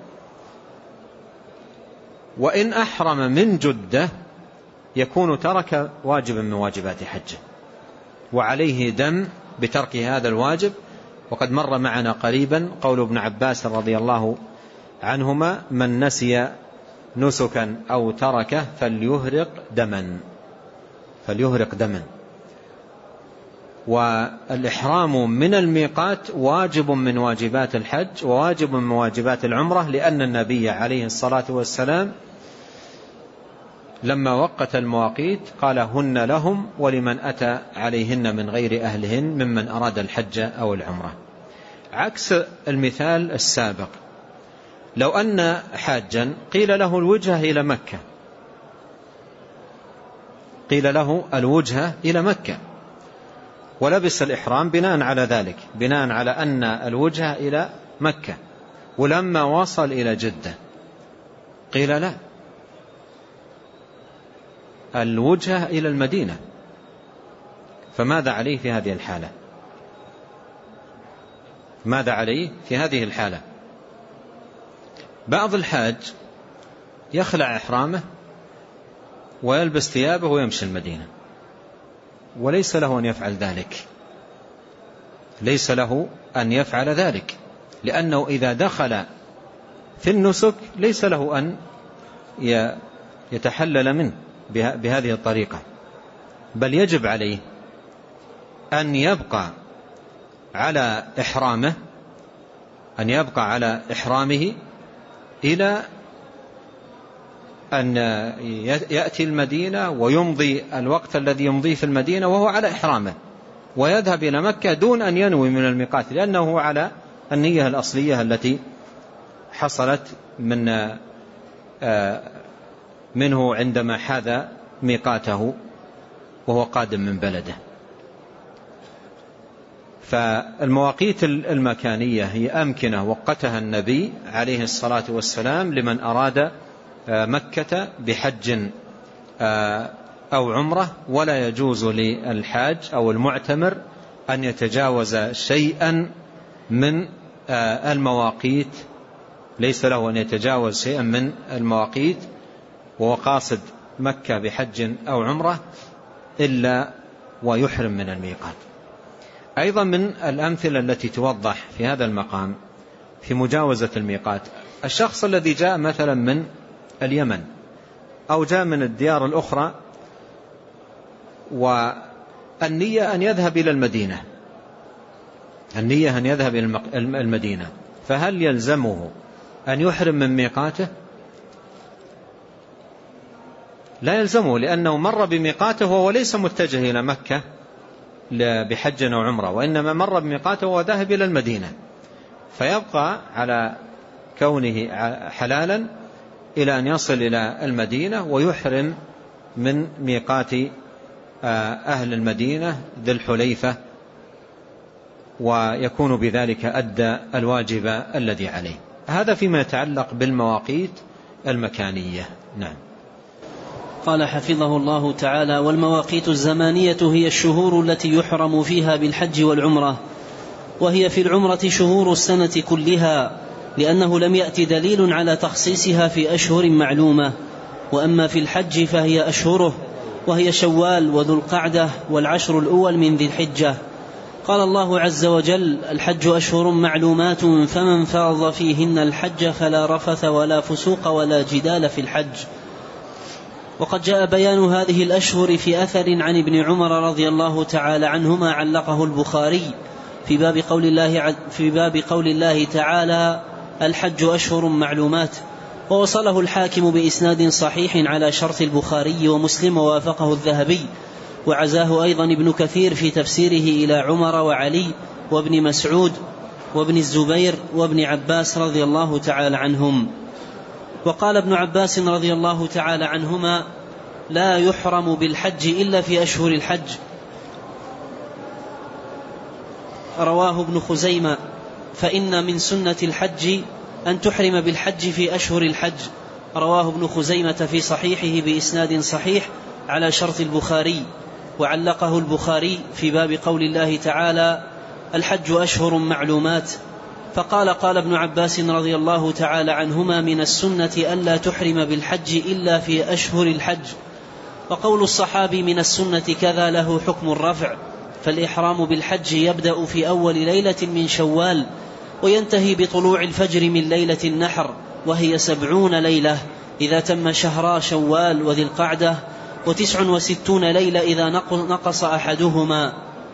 وإن أحرم من جدة يكون ترك واجبا من واجبات حجه وعليه دم بترك هذا الواجب. وقد مر معنا قريبا قول ابن عباس رضي الله عنهما: من نسي نسكا أو تركه فليهرق دما. والإحرام من الميقات واجب من واجبات الحج وواجب من واجبات العمرة، لأن النبي عليه الصلاة والسلام لما وقت المواقيت قال: هن لهم ولمن أتى عليهن من غير أهلهن ممن أراد الحج أو العمرة. عكس المثال السابق، لو أن حاجا قيل له الوجهة إلى مكة ولبس الإحرام بناء على ذلك، بناء على أن الوجهة إلى مكة، ولما وصل إلى جدة قيل لا، الوجهة إلى المدينة، فماذا عليه في هذه الحالة؟ بعض الحاج يخلع إحرامه ويلبس ثيابه ويمشي المدينة، وليس له أن يفعل ذلك، لأنه إذا دخل في النسك ليس له أن يتحلل منه بهذه الطريقة، بل يجب عليه أن يبقى على إحرامه إلى أن يأتي المدينة ويمضي الوقت الذي يمضيه في المدينة وهو على إحرامه، ويذهب إلى مكة دون أن ينوي من الميقات، لأنه على النية الأصلية التي حصلت منه عندما حاذ ميقاته وهو قادم من بلده. فالمواقيت المكانية هي أمكنة وقتها النبي عليه الصلاة والسلام لمن أراد مكة بحج أو عمرة، ولا يجوز للحاج أو المعتمر أن يتجاوز شيئا من المواقيت، ليس له أن يتجاوز شيئا من المواقيت وهو قاصد مكة بحج أو عمرة إلا ويحرم من الميقات. أيضا من الأمثلة التي توضح في هذا المقام في مجاوزة الميقات، الشخص الذي جاء مثلا من اليمن أو جاء من الديار الأخرى والنية أن يذهب إلى المدينة، فهل يلزمه أن يحرم من ميقاته؟ لا يلزمه، لأنه مر بميقاته وهو ليس متجه إلى مكة بحج أو عمرة، وإنما مر بميقاته وذهب إلى المدينة، فيبقى على كونه حلالا إلى أن يصل إلى المدينة ويحرم من ميقات أهل المدينة ذي الحليفة، ويكون بذلك أدى الواجب الذي عليه. هذا فيما يتعلق بالمواقيت المكانية. نعم. قال حفظه الله تعالى: والمواقيت الزمانية هي الشهور التي يحرم فيها بالحج والعمرة، وهي في العمرة شهور السنة كلها، لأنه لم يأت دليل على تخصيصها في أشهر معلومة. وأما في الحج فهي أشهره، وهي شوال وذو القعدة والعشر الأول من ذي الحجة. قال الله عز وجل: الحج أشهر معلومات فمن فرض فيهن الحج فلا رفث ولا فسوق ولا جدال في الحج. وقد جاء بيان هذه الأشهر في أثر عن ابن عمر رضي الله تعالى عنهما علقه البخاري في باب قول الله تعالى: الحج أشهر معلومات، ووصله الحاكم بإسناد صحيح على شرط البخاري ومسلم، ووافقه الذهبي، وعزاه أيضا ابن كثير في تفسيره إلى عمر وعلي وابن مسعود وابن الزبير وابن عباس رضي الله تعالى عنهم. وقال ابن عباس رضي الله تعالى عنهما: لا يحرم بالحج إلا في أشهر الحج. رواه ابن خزيمة: فإن من سنة الحج أن تحرم بالحج في أشهر الحج. رواه ابن خزيمة في صحيحه بإسناد صحيح على شرط البخاري، وعلقه البخاري في باب قول الله تعالى: الحج أشهر معلومات. فقال ابن عباس رضي الله تعالى عنهما: من السنة ألا تحرم بالحج إلا في أشهر الحج. وقول الصحابي من السنة كذا له حكم الرفع، فالإحرام بالحج يبدأ في أول ليلة من شوال، وينتهي بطلوع الفجر من ليلة النحر، وهي 70 ليلة إذا تم شهرا شوال وذي القعدة، و69 ليلة إذا نقص أحدهما،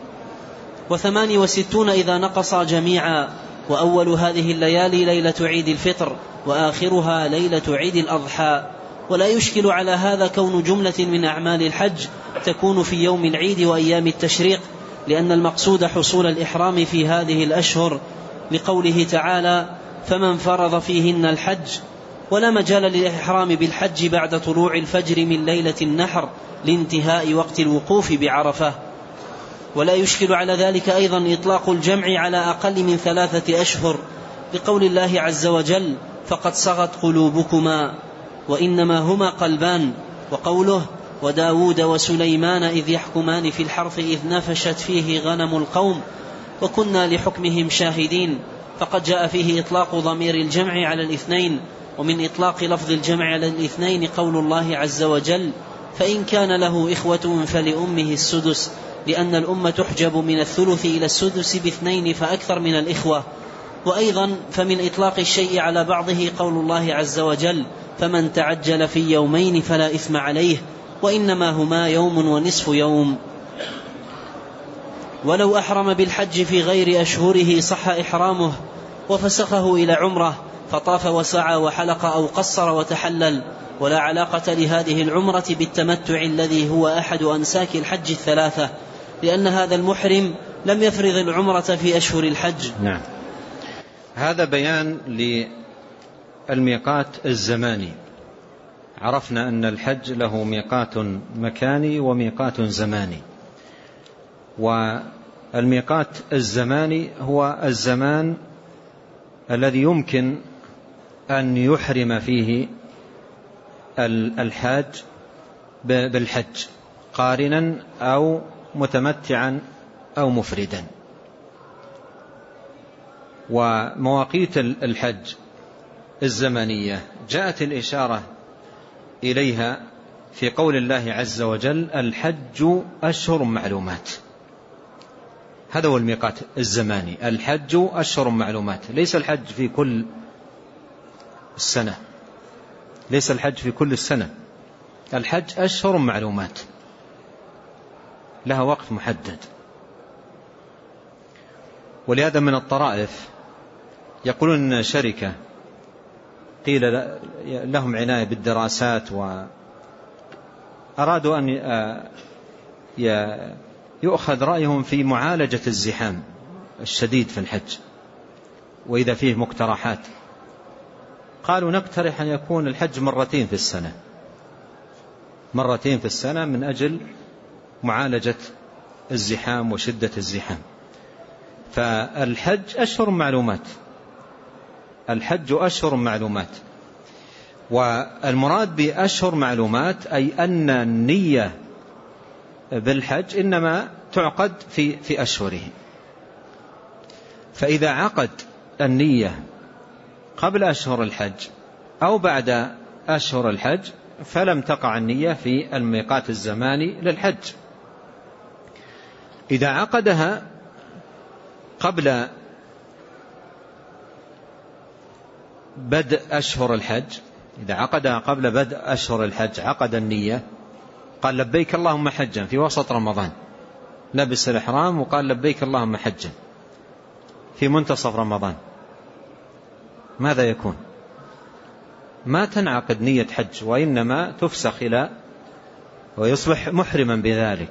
و68 إذا نقص جميعا. وأول هذه الليالي ليلة عيد الفطر، وآخرها ليلة عيد الأضحى. ولا يشكل على هذا كون جملة من أعمال الحج تكون في يوم العيد وأيام التشريق، لأن المقصود حصول الإحرام في هذه الأشهر، لقوله تعالى: فمن فرض فيهن الحج. ولا مجال للإحرام بالحج بعد طلوع الفجر من ليلة النحر لانتهاء وقت الوقوف بعرفة. ولا يشكل على ذلك أيضا إطلاق الجمع على أقل من 3 أشهر، لقول الله عز وجل: فقد صغت قلوبكما، وإنما هما قلبان. وقوله: وداود وسليمان إذ يحكمان في الحرث إذ نفشت فيه غنم القوم وكنا لحكمهم شاهدين. فقد جاء فيه إطلاق ضمير الجمع على الاثنين. ومن إطلاق لفظ الجمع على الاثنين قول الله عز وجل: فإن كان له إخوة فلأمه السدس، لأن الأمة تحجب من الثلث إلى السدس ب2 فأكثر من الإخوة. وأيضا فمن إطلاق الشيء على بعضه قول الله عز وجل: فمن تعجل في يومين فلا إثم عليه، وإنما هما يوم ونصف يوم. ولو أحرم بالحج في غير أشهره صح إحرامه، وفسخه إلى عمره، فطاف وسعى وحلق أو قصر وتحلل، ولا علاقة لهذه العمرة بالتمتع الذي هو أحد أنساك الحج 3، لأن هذا المحرم لم يفرض العمرة في أشهر الحج. نعم. هذا بيان للميقات الزماني. عرفنا أن الحج له ميقات مكاني وميقات زماني. والميقات الزماني هو الزمان الذي يمكن أن يحرم فيه الحاج بالحج قارنا أو متمتعا أو مفردا. ومواقيت الحج الزمنية جاءت الإشارة إليها في قول الله عز وجل: الحج أشهر معلومات. هذا هو الميقات الزماني، الحج أشهر معلومات. ليس الحج في كل السنة، ليس الحج في كل السنة، الحج أشهر معلومات لها وقت محدد. ولهذا من الطرائف يقولون أن شركة قيل لهم عناية بالدراسات وأرادوا أن يؤخذ رأيهم في معالجة الزحام الشديد في الحج وإذا فيه مقترحات، قالوا نقترح أن يكون الحج 2 في السنة، 2 في السنة من أجل معالجة الزحام وشدة الزحام. فالحج أشهر معلومات، الحج أشهر معلومات. والمراد بأشهر معلومات أي أن النية بالحج إنما تعقد في أشهره. فإذا عقد النية قبل أشهر الحج أو بعد أشهر الحج فلم تقع النية في الميقات الزماني للحج. إذا عقدها قبل بدء أشهر الحج، إذا عقدها قبل بدء أشهر الحج، عقد النية، قال لبيك اللهم حجا في وسط رمضان، لبس الإحرام وقال لبيك اللهم حجا في منتصف رمضان، ماذا يكون؟ ما تنعقد نية حج، وإنما تفسخ إلى ويصبح محرما بذلك،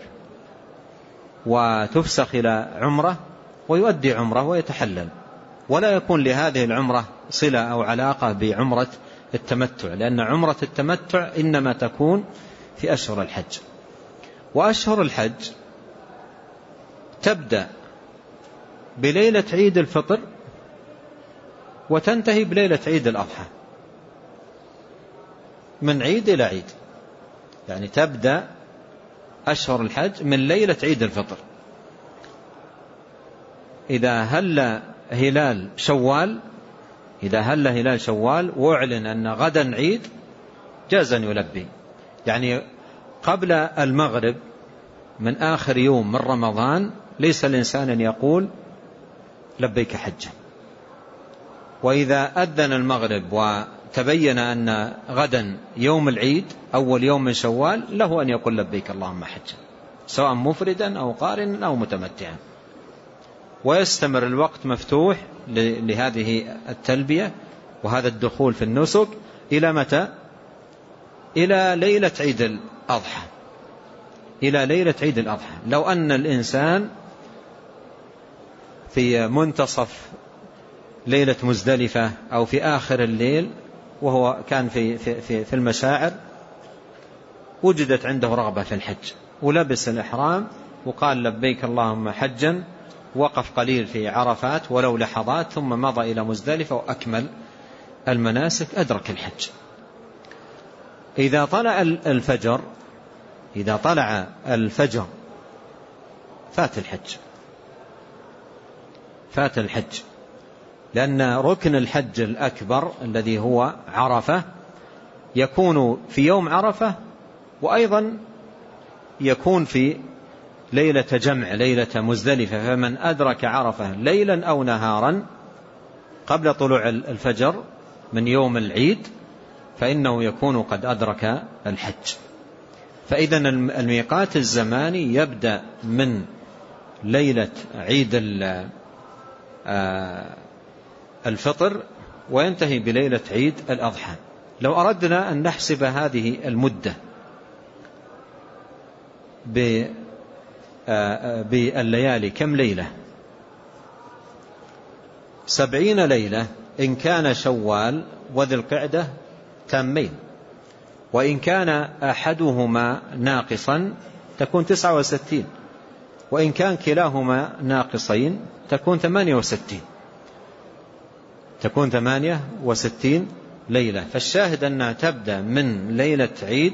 وتفسخ إلى عمرة ويؤدي عمرة ويتحلل، ولا يكون لهذه العمرة صلة أو علاقة بعمرة التمتع، لأن عمرة التمتع إنما تكون في أشهر الحج. وأشهر الحج تبدأ بليلة عيد الفطر وتنتهي بليلة عيد الأضحى، من عيد إلى عيد، يعني تبدأ أشهر الحج من ليلة عيد الفطر. إذا هل هلال شوال وأعلن أن غدا عيد جاز أن يلبي، يعني قبل المغرب من آخر يوم من رمضان ليس الإنسان أن يقول لبيك حجا. وإذا أذن المغرب وتبين أن غدا يوم العيد أول يوم من شوال له أن يقول لبيك اللهم حجا، سواء مفردا أو قارنا أو متمتعا، ويستمر الوقت مفتوح لهذه التلبية وهذا الدخول في النسك إلى متى؟ إلى ليلة عيد الأضحى، إلى ليلة عيد الأضحى. لو أن الإنسان في منتصف ليلة مزدلفة أو في آخر الليل وهو كان في المشاعر وجدت عنده رغبة في الحج ولبس الإحرام وقال لبيك اللهم حجا، وقف قليل في عرفات ولو لحظات ثم مضى إلى مزدلفة وأكمل المناسك، أدرك الحج. إذا طلع الفجر فات الحج، لأن ركن الحج الأكبر الذي هو عرفة يكون في يوم عرفة، وأيضا يكون في ليلة جمع، ليلة مزدلفة. فمن أدرك عرفة ليلا أو نهارا قبل طلوع الفجر من يوم العيد فإنه يكون قد أدرك الحج. فإذا الميقات الزماني يبدأ من ليلة عيد الفطر وينتهي بليلة عيد الأضحى. لو أردنا أن نحسب هذه المدة بالليالي كم ليلة؟ 70 ليلة إن كان شوال وذي القعدة تامين، وإن كان أحدهما ناقصا تكون 69، وإن كان كلاهما ناقصين تكون 68 ليلة. فالشاهد أنها تبدأ من ليلة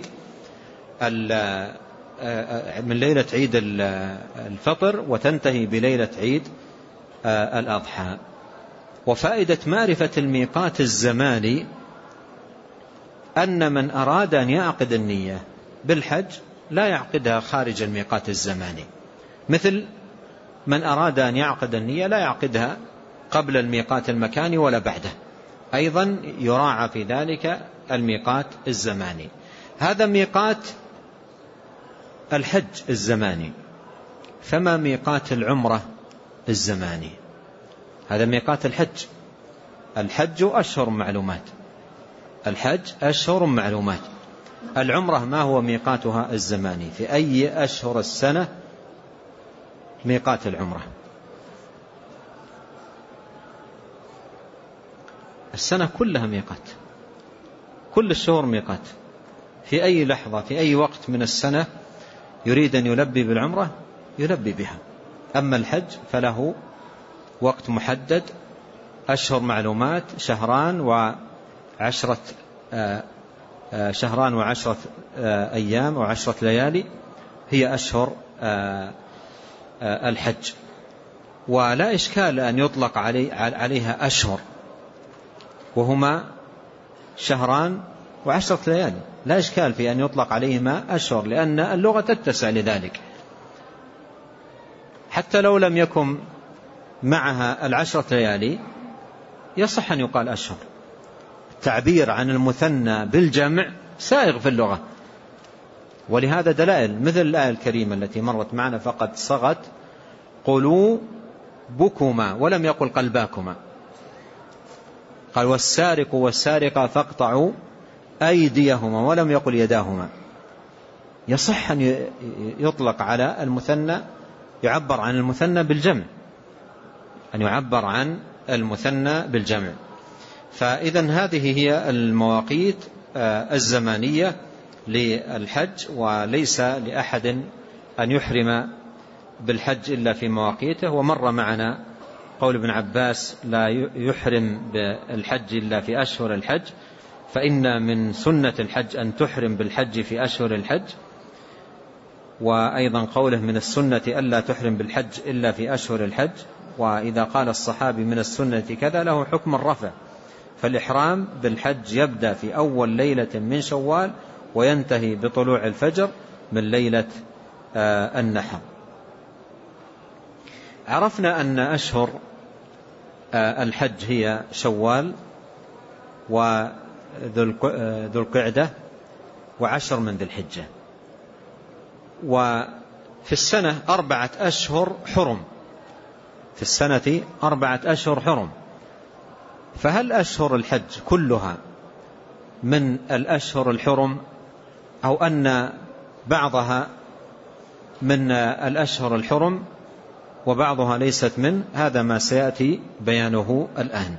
عيد الفطر وتنتهي بليلة عيد الأضحى. وفائدة معرفة الميقات الزماني أن من أراد أن يعقد النية بالحج لا يعقدها خارج الميقات الزماني، مثل من أراد أن يعقد النية لا يعقدها قبل الميقات المكاني ولا بعده، أيضا يراعى في ذلك الميقات الزماني. هذا ميقات الحج الزماني، فما ميقات العمرة الزماني؟ هذا ميقات الحج أشهر معلومات، العمرة ما هو ميقاتها الزماني؟ في أي أشهر السنة ميقات العمرة؟ السنة كلها ميقات، كل الشهور ميقات، في أي لحظة في أي وقت من السنة يريد أن يلبي بالعمرة يلبي بها. أما الحج فله وقت محدد، أشهر معلومات 2 و10 شهران و10 أيام و10 ليالي هي أشهر الحج، ولا إشكال أن يطلق عليها أشهر وهما شهران و10 ليالي، لا إشكال في أن يطلق عليهما أشهر، لأن اللغة تتسع لذلك. حتى لو لم يكن معها 10 ليالي يصح أن يقال أشهر. التعبير عن المثنى بالجمع سائغ في اللغة، ولهذا دلائل مثل الآية الكريمة التي مرت معنا: فقد صغت قلوبكما، ولم يقل قلباكما، قال والسارق والسارقة فاقطعوا أيديهما، ولم يقل يداهما. يصح أن يطلق على المثنى، يعبر عن المثنى بالجمع، أن يعبر عن المثنى بالجمع. فإذن هذه هي المواقيت الزمانية للحج، وليس لأحد أن يحرم بالحج إلا في مواقيته. ومر معنا قول ابن عباس: لا يحرم بالحج إلا في أشهر الحج، فإن من سنة الحج أن تحرم بالحج في أشهر الحج. وأيضا قوله: من السنة ألا تحرم بالحج إلا في أشهر الحج. وإذا قال الصحابي من السنة كذا له حكم الرفع، فالإحرام بالحج يبدأ في أول ليلة من شوال وينتهي بطلوع الفجر من ليلة النحر. عرفنا أن أشهر الحج هي شوال وذو القعدة و10 من ذي الحجة. وفي السنة 4 أشهر حرم، في السنة 4 أشهر حرم. فهل أشهر الحج كلها من الأشهر الحرم، أو أن بعضها من الأشهر الحرم وبعضها ليست منه؟ هذا ما سيأتي بيانه الآن.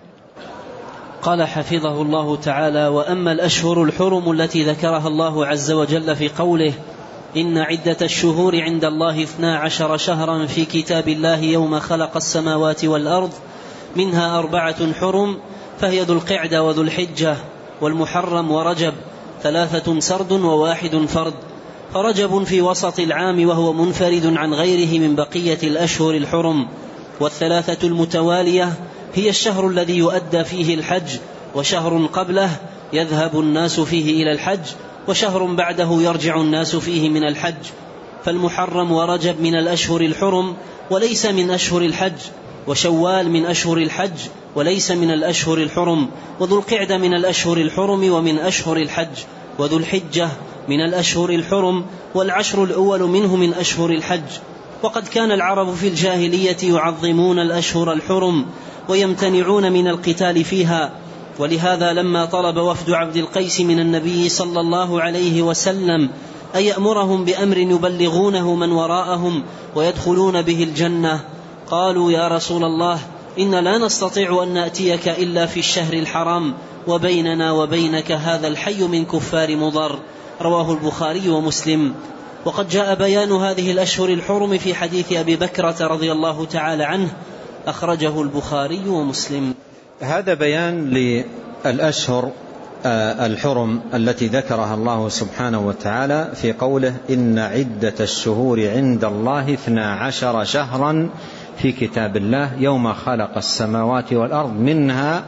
قال حفظه الله تعالى: وأما الأشهر الحرم التي ذكرها الله عز وجل في قوله: إن عدة الشهور عند الله 12 شهرا في كتاب الله يوم خلق السماوات والأرض منها 4 حرم، فهي ذو القعدة وذو الحجة والمحرم ورجب، 3 سرد و1 فرد. فرجب في وسط العام وهو منفرد عن غيره من بقية الأشهر الحرم. والثلاثة المتوالية هي الشهر الذي يؤدى فيه الحج، وشهر قبله يذهب الناس فيه إلى الحج، وشهر بعده يرجع الناس فيه من الحج. فالمحرم ورجب من الأشهر الحرم وليس من أشهر الحج، وشوال من أشهر الحج وليس من الأشهر الحرم، وذو القعدة من الأشهر الحرم ومن أشهر الحج، وذو الحجة من الأشهر الحرم، والعشر الأول منه من أشهر الحج. وقد كان العرب في الجاهلية يعظمون الأشهر الحرم ويمتنعون من القتال فيها. ولهذا لما طلب وفد عبد القيس من النبي صلى الله عليه وسلم أن يأمرهم بأمر يبلغونه من وراءهم ويدخلون به الجنة، قالوا: يا رسول الله، إن لا نستطيع أن نأتيك إلا في الشهر الحرام، وبيننا وبينك هذا الحي من كفار مضر. رواه البخاري ومسلم. وقد جاء بيان هذه الأشهر الحرم في حديث أبي بكرة رضي الله تعالى عنه، أخرجه البخاري ومسلم. هذا بيان للأشهر الحرم التي ذكرها الله سبحانه وتعالى في قوله: إن عدة الشهور عند الله 12 شهرا في كتاب الله يوم خلق السماوات والأرض منها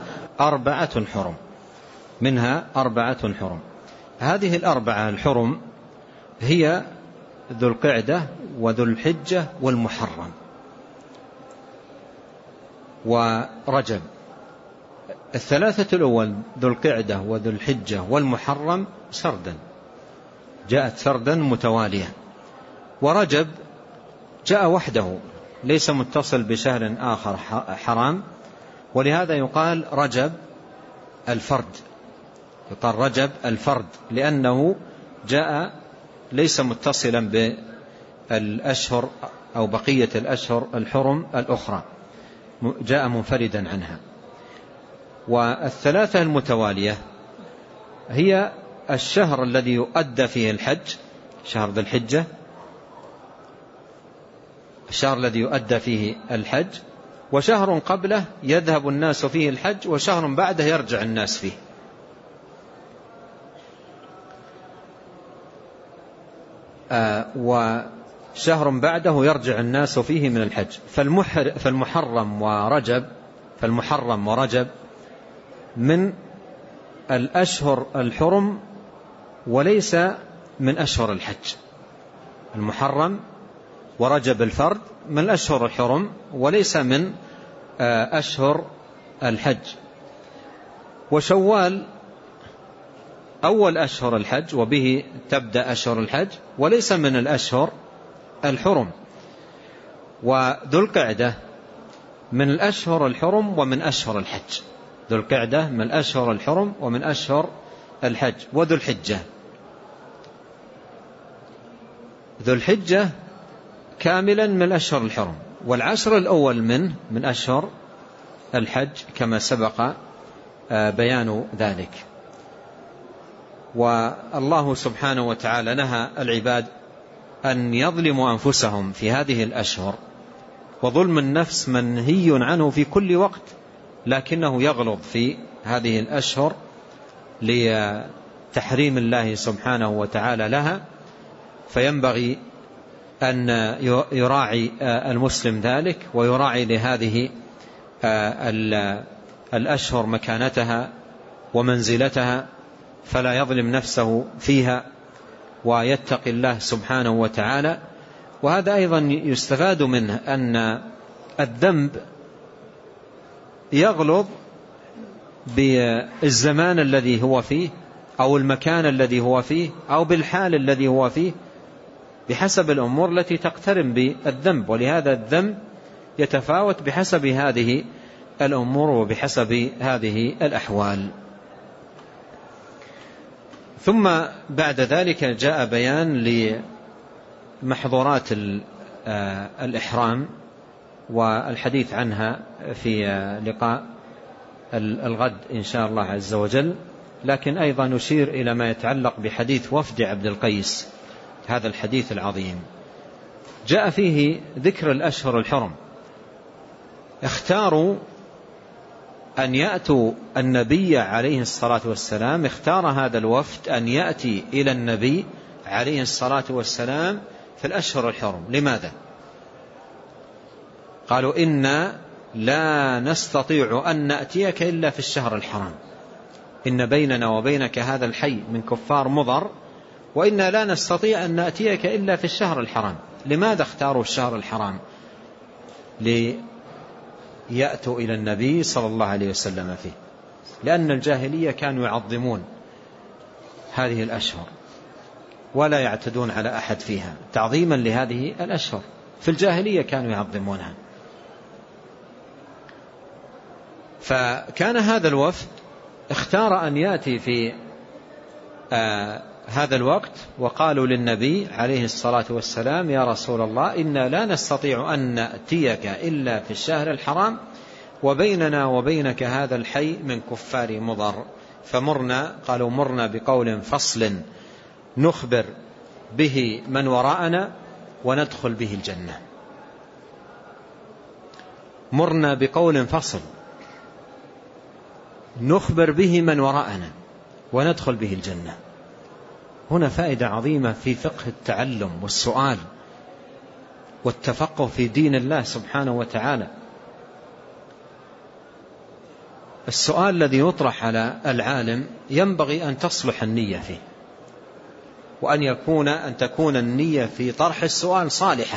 4 حرم، منها 4 حرم. هذه 4 الحرم هي ذو القعدة وذو الحجة والمحرم ورجب. 3 الأول ذو القعدة وذو الحجة والمحرم سردا، جاءت سردا متوالية. ورجب جاء وحده ليس متصل بشهر آخر حرام، ولهذا يقال رجب الفرد، يقال رجب الفرد، لأنه جاء ليس متصلا بالأشهر أو بقية الأشهر الحرم الأخرى، جاء منفردا عنها. والثلاثة المتوالية هي الشهر الذي يؤدى فيه الحج، شهر ذي الحجة، الشهر الذي يؤدى فيه الحج، وشهر قبله يذهب الناس فيه الحج، وشهر بعده يرجع الناس فيه. وشهر بعده يرجع الناس فيه من الحج. فالمحرم ورجب من الأشهر الحرم وليس من أشهر الحج. المحرم ورجب الفرد من الأشهر الحرم وليس من أشهر الحج. وشوال أول أشهر الحج وبه تبدأ أشهر الحج وليس من الأشهر الحرم. وذو القعدة من الأشهر الحرم ومن أشهر الحج. ذو القعدة من الأشهر الحرم ومن أشهر الحج. وذو الحجة كاملا من أشهر الحرم، والعشر الأول من أشهر الحج كما سبق بيان ذلك. والله سبحانه وتعالى نهى العباد أن يظلموا أنفسهم في هذه الأشهر، وظلم النفس منهي عنه في كل وقت، لكنه يغلظ في هذه الأشهر لتحريم الله سبحانه وتعالى لها. فينبغي أن يراعي المسلم ذلك، ويراعي لهذه الأشهر مكانتها ومنزلتها، فلا يظلم نفسه فيها ويتقي الله سبحانه وتعالى. وهذا أيضا يستفاد منه أن الذنب يغلظ بالزمان الذي هو فيه أو المكان الذي هو فيه أو بالحال الذي هو فيه بحسب الأمور التي تقترن بالذنب، ولهذا الذنب يتفاوت بحسب هذه الأمور وبحسب هذه الأحوال. ثم بعد ذلك جاء بيان لمحظورات الإحرام والحديث عنها في لقاء الغد إن شاء الله عز وجل، لكن أيضا نشير إلى ما يتعلق بحديث وفد عبد القيس. هذا الحديث العظيم جاء فيه ذكر الأشهر الحرم. اختاروا أن يأتوا النبي عليه الصلاة والسلام، اختار هذا الوفد أن يأتي إلى النبي عليه الصلاة والسلام في الأشهر الحرم. لماذا؟ قالوا إنا لا نستطيع أن نأتيك إلا في الشهر الحرام، إن بيننا وبينك هذا الحي من كفار مضر، وإنا لا نستطيع أن نأتيك إلا في الشهر الحرام. لماذا اختاروا الشهر الحرام؟ ليأتوا إلى النبي صلى الله عليه وسلم فيه، لأن الجاهلية كانوا يعظمون هذه الأشهر ولا يعتدون على أحد فيها تعظيما لهذه الأشهر. في الجاهلية كانوا يعظمونها. فكان هذا الوفد اختار أن يأتي في هذا الوقت، وقالوا للنبي عليه الصلاة والسلام: يا رسول الله، إنا لا نستطيع أن نأتيك إلا في الشهر الحرام، وبيننا وبينك هذا الحي من كفار مضر، فمرنا. قالوا: مرنا بقول فصل نخبر به من وراءنا وندخل به الجنة. مرنا بقول فصل نخبر به من وراءنا وندخل به الجنة. هنا فائدة عظيمة في فقه التعلم والسؤال والتفقه في دين الله سبحانه وتعالى. السؤال الذي يطرح على العالم ينبغي أن تصلح النية فيه، وأن تكون النية في طرح السؤال صالحة.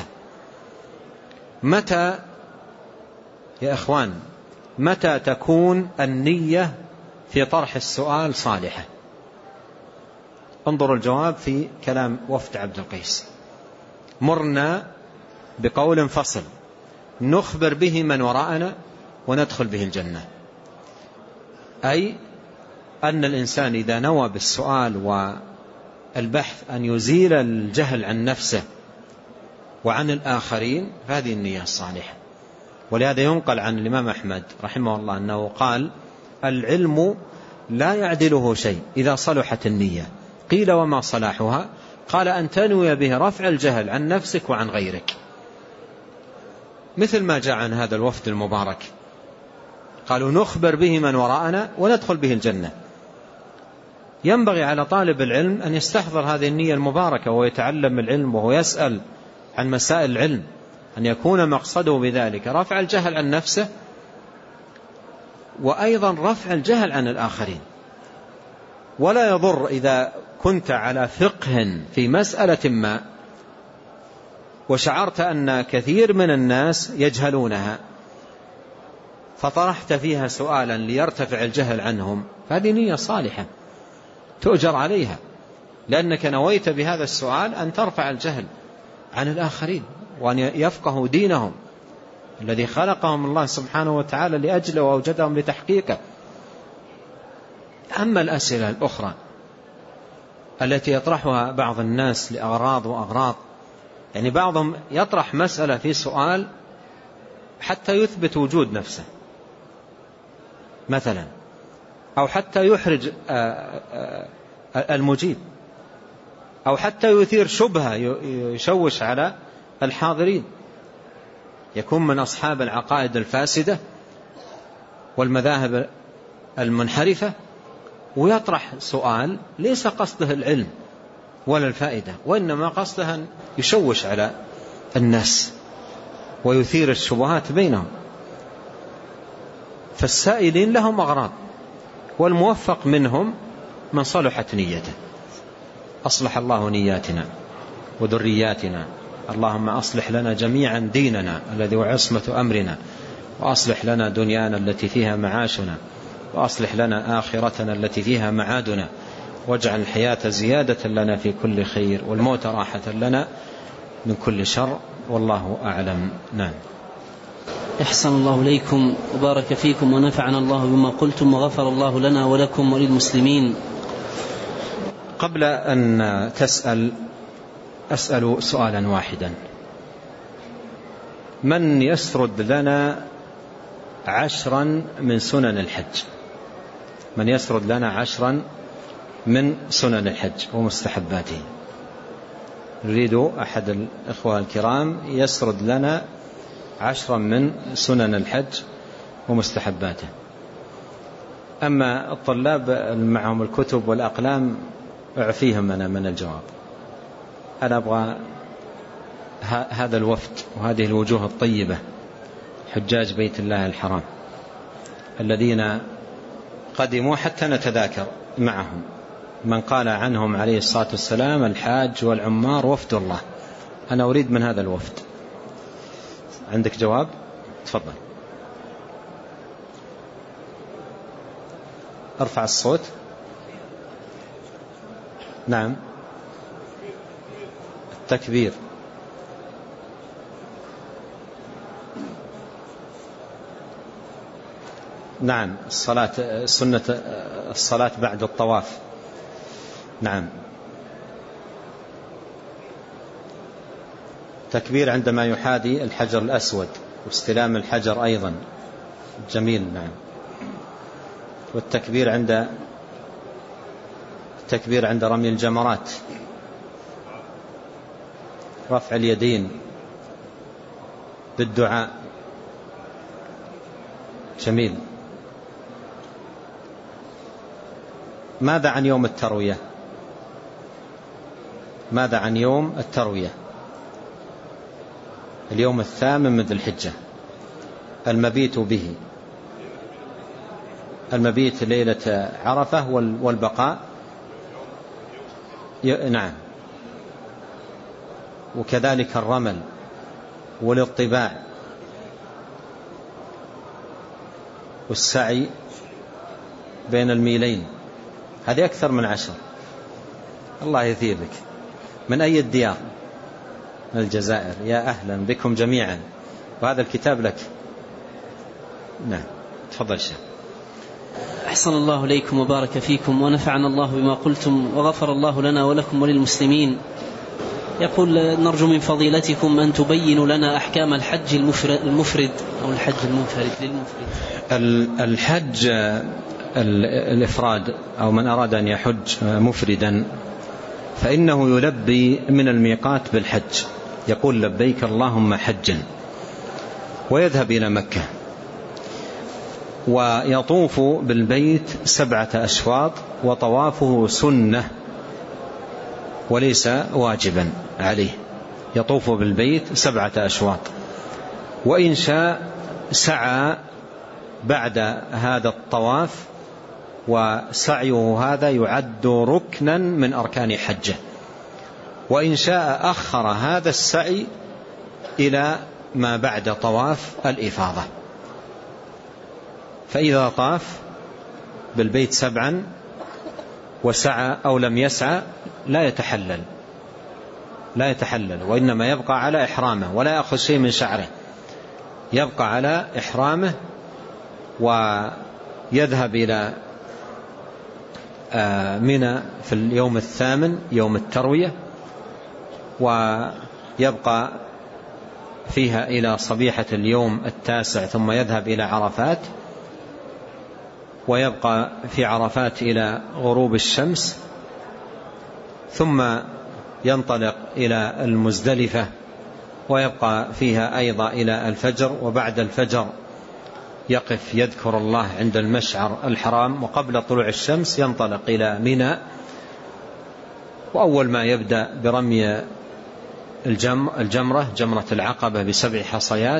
متى يا إخوان متى تكون النية في طرح السؤال صالحة؟ انظروا الجواب في كلام وفد عبد القيس: مرنا بقول فصل نخبر به من وراءنا وندخل به الجنة. أي أن الإنسان إذا نوى بالسؤال والبحث أن يزيل الجهل عن نفسه وعن الآخرين، فهذه النية الصالحة. ولهذا ينقل عن الإمام أحمد رحمه الله أنه قال: العلم لا يعدله شيء إذا صلحت النية. قيل: وما صلاحها؟ قال: أن تنوي به رفع الجهل عن نفسك وعن غيرك، مثل ما جاء عن هذا الوفد المبارك. قالوا: نخبر به من وراءنا وندخل به الجنة. ينبغي على طالب العلم أن يستحضر هذه النية المباركة ويتعلم العلم وهو يسأل عن مسائل العلم، أن يكون مقصده بذلك رفع الجهل عن نفسه وأيضا رفع الجهل عن الآخرين. ولا يضر إذا كنت على فقه في مسألة ما وشعرت أن كثير من الناس يجهلونها فطرحت فيها سؤالا ليرتفع الجهل عنهم، فهذه نية صالحة تؤجر عليها، لأنك نويت بهذا السؤال أن ترفع الجهل عن الآخرين وأن يفقهوا دينهم الذي خلقهم الله سبحانه وتعالى لأجله وأوجدهم لتحقيقه. أما الأسئلة الأخرى التي يطرحها بعض الناس لأغراض وأغراض، يعني بعضهم يطرح مسألة في سؤال حتى يثبت وجود نفسه مثلا، أو حتى يحرج المجيب، أو حتى يثير شبهة يشوش على الحاضرين، يكون من أصحاب العقائد الفاسدة والمذاهب المنحرفة ويطرح سؤال ليس قصده العلم ولا الفائدة، وإنما قصده أن يشوش على الناس ويثير الشبهات بينهم. فالسائلين لهم أغراض، والموفق منهم من صلحت نيته. أصلح الله نياتنا وذرياتنا، اللهم أصلح لنا جميعا ديننا الذي هو عصمة أمرنا، وأصلح لنا دنيانا التي فيها معاشنا، وأصلح لنا آخرتنا التي فيها معادنا، واجعل الحياة زيادة لنا في كل خير والموت راحة لنا من كل شر، والله أعلم. نعم. أحسن الله إليكم وبارك فيكم ونفعنا الله بما قلتم وغفر الله لنا ولكم وللمسلمين. قبل أن تسأل أسأل سؤالا واحدا: من يسرد لنا 10 من سنن الحج؟ من يسرد لنا 10 من سنن الحج ومستحباته؟ نريد أحد الإخوة الكرام يسرد لنا 10 من سنن الحج ومستحباته. أما الطلاب معهم الكتب والأقلام أعفيهم أنا من الجواب. أنا أبغى هذا الوفد وهذه الوجوه الطيبة حجاج بيت الله الحرام الذين قدموا حتى نتذاكر معهم من قال عنهم عليه الصلاة والسلام الحاج والعمار وفد الله. أنا أريد من هذا الوفد. عندك جواب؟ تفضل. ارفع الصوت. نعم. التكبير. نعم. الصلاة سنة الصلاة بعد الطواف. نعم. تكبير عندما يحاذي الحجر الأسود واستلام الحجر أيضا جميل. نعم. والتكبير عند رمي الجمرات، رفع اليدين بالدعاء جميل. ماذا عن يوم التروية؟ ماذا عن يوم التروية؟ اليوم 8 من ذي الحجة، المبيت به، المبيت ليلة عرفة والبقاء. نعم. وكذلك الرمل والاطباع والسعي بين الميلين. هذه أكثر من 10. الله يثيبك. من أي الديار؟ من الجزائر. يا أهلا بكم جميعا، وهذا الكتاب لك. نعم. تفضل شيخ. أحسن الله إليكم وبارك فيكم ونفعنا الله بما قلتم وغفر الله لنا ولكم وللمسلمين. يقول: نرجو من فضيلتكم أن تبينوا لنا أحكام الحج المفرد أو الحج المنفرد للمفرد. الحج الإفراد أو من أراد أن يحج مفردا فإنه يلبي من الميقات بالحج، يقول: لبيك اللهم حجا، ويذهب إلى مكة. ويطوف بالبيت 7 أشواط، وطوافه سنة وليس واجبا عليه. يطوف بالبيت 7 أشواط، وإن شاء سعى بعد هذا الطواف، وسعيه هذا يعد ركنا من أركان حجه، وإن شاء أخر هذا السعي إلى ما بعد طواف الإفاضة. فإذا طاف بالبيت 7 وسعى أو لم يسعى لا يتحلل، وإنما يبقى على إحرامه ولا يأخذ شيء من شعره، يبقى على إحرامه ويذهب إلى منى في اليوم 8 يوم التروية، ويبقى فيها إلى صبيحة اليوم 9 ثم يذهب إلى عرفات، ويبقى في عرفات إلى غروب الشمس، ثم ينطلق إلى المزدلفة ويبقى فيها أيضا إلى الفجر، وبعد الفجر يقف يذكر الله عند المشعر الحرام، وقبل طلوع الشمس ينطلق إلى منى، وأول ما يبدأ برمي الجمرة جمرة العقبة ب7 حصيات،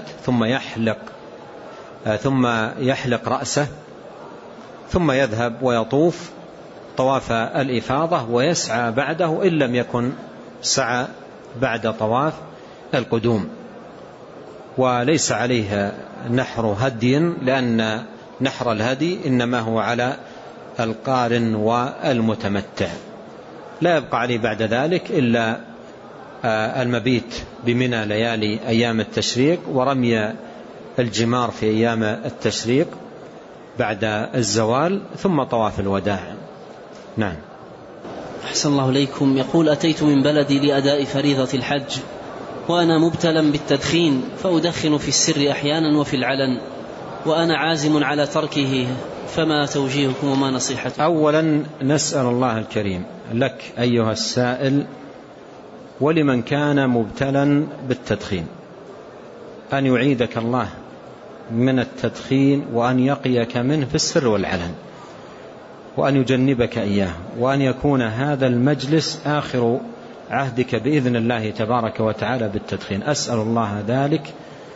ثم يحلق رأسه، ثم يذهب ويطوف طواف الإفاضة ويسعى بعده إن لم يكن سعى بعد طواف القدوم. وليس عليه نحر هدي، لأن نحر الهدي إنما هو على القارن والمتمتع، لا يبقى عليه بعد ذلك إلا المبيت بمنى ليالي أيام التشريق، ورمي الجمار في أيام التشريق بعد الزوال، ثم طواف الوداع. نعم. أحسن الله إليكم. يقول: أتيت من بلدي لأداء فريضة الحج، وأنا مبتلا بالتدخين، فأدخن في السر أحيانا وفي العلن، وأنا عازم على تركه، فما توجيهكم وما نصيحتكم؟ أولا نسأل الله الكريم لك أيها السائل ولمن كان مبتلا بالتدخين أن يعيدك الله من التدخين، وأن يقيك منه في السر والعلن، وأن يجنبك إياه، وأن يكون هذا المجلس آخر عهدك بإذن الله تبارك وتعالى بالتدخين. أسأل الله ذلك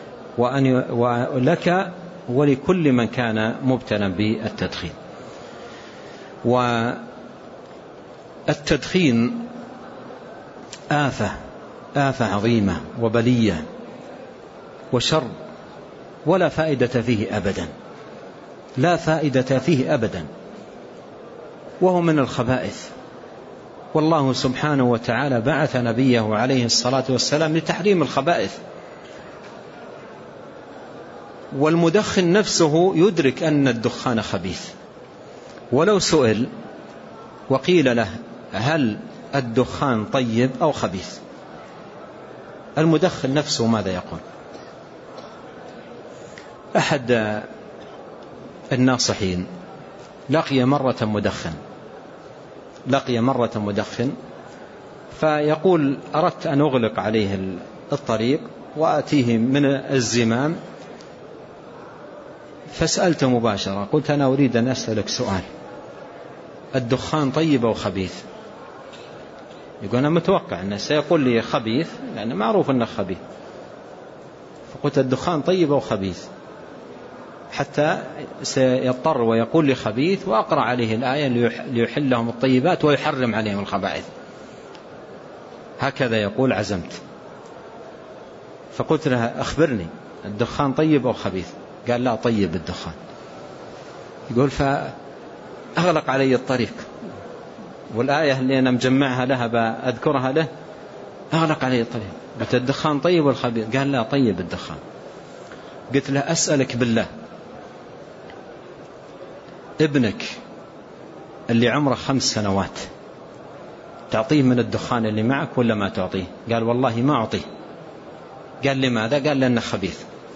ولك ولكل من كان مبتلا بالتدخين. والتدخين آفة عظيمة وبلية وشر، ولا فائدة فيه أبدا، لا فائدة فيه أبدا، وهو من الخبائث. والله سبحانه وتعالى بعث نبيه عليه الصلاة والسلام لتحريم الخبائث، والمدخن نفسه يدرك أن الدخان خبيث، ولو سئل وقيل له هل الدخان طيب أو خبيث، المدخن نفسه ماذا يقول؟ أحد الناصحين لقي مرة مدخن، فيقول: أردت أن أغلق عليه الطريق وأتيه من الزمام، فسألت مباشرة، قلت: أنا أريد أن أسألك سؤال، الدخان طيب أو خبيث؟ يقول: أنا متوقع أنه سيقول لي خبيث، لأنه معروف أنه خبيث. فقلت: الدخان طيب أو خبيث؟ حتى سيضطر ويقول لي خبيث، وأقرأ عليه الآية ليحل لهم الطيبات ويحرم عليهم الخبائث. هكذا يقول: عزمت. فقلت لها: أخبرني، الدخان طيب أو خبيث؟ قال: لا، طيب الدخان. يقول: فأغلق علي الطريق، والآية اللي أنا مجمعها لها بأذكرها له، أغلق علي الطريق. قلت: الدخان طيب والخبيث؟ قال: لا، طيب الدخان. قلت له: أسألك بالله، ابنك اللي عمره 5 سنوات تعطيه من الدخان اللي معك ولا ما تعطيه؟ قال: والله ما أعطيه. قال: لماذا؟ قال: لأنه خبيث.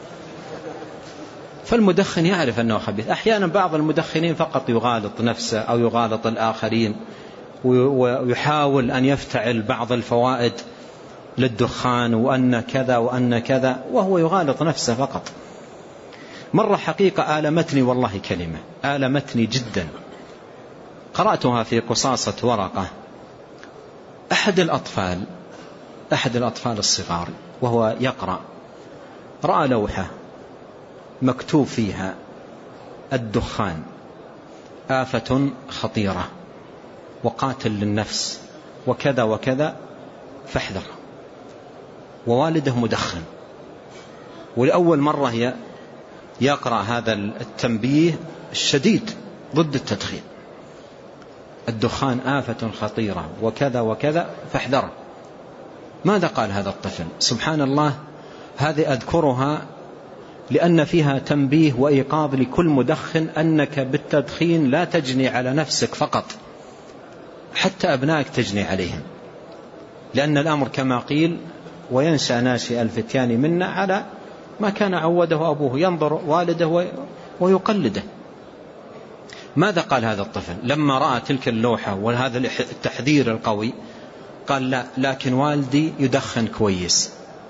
فالمدخن يعرف أنه خبيث. أحيانا بعض المدخنين فقط يغالط نفسه أو يغالط الآخرين، ويحاول أن يفتعل بعض الفوائد للدخان، وأن كذا وأن كذا، وهو يغالط نفسه فقط. مرة حقيقة آلمتني والله كلمة آلمتني جدا، قرأتها في قصاصة ورقة. أحد الأطفال الصغار وهو يقرأ رأى لوحة مكتوب فيها الدخان آفة خطيرة وقاتل للنفس وكذا وكذا فاحذر، ووالده مدخن، ولأول مرة يقرأ هذا التنبيه الشديد ضد التدخين، الدخان آفة خطيرة وكذا وكذا فاحذر. ماذا قال هذا الطفل؟ سبحان الله، هذه أذكرها لأن فيها تنبيه وإيقاظ لكل مدخن أنك بالتدخين لا تجني على نفسك فقط، حتى أبنائك تجني عليهم، لأن الأمر كما قيل وينشأ ناشئ الفتيان منا على ما كان عوده أبوه، ينظر والده ويقلده. ماذا قال هذا الطفل لما رأى تلك اللوحة وهذا التحذير القوي؟ قال لا، لكن والدي يدخن كويس،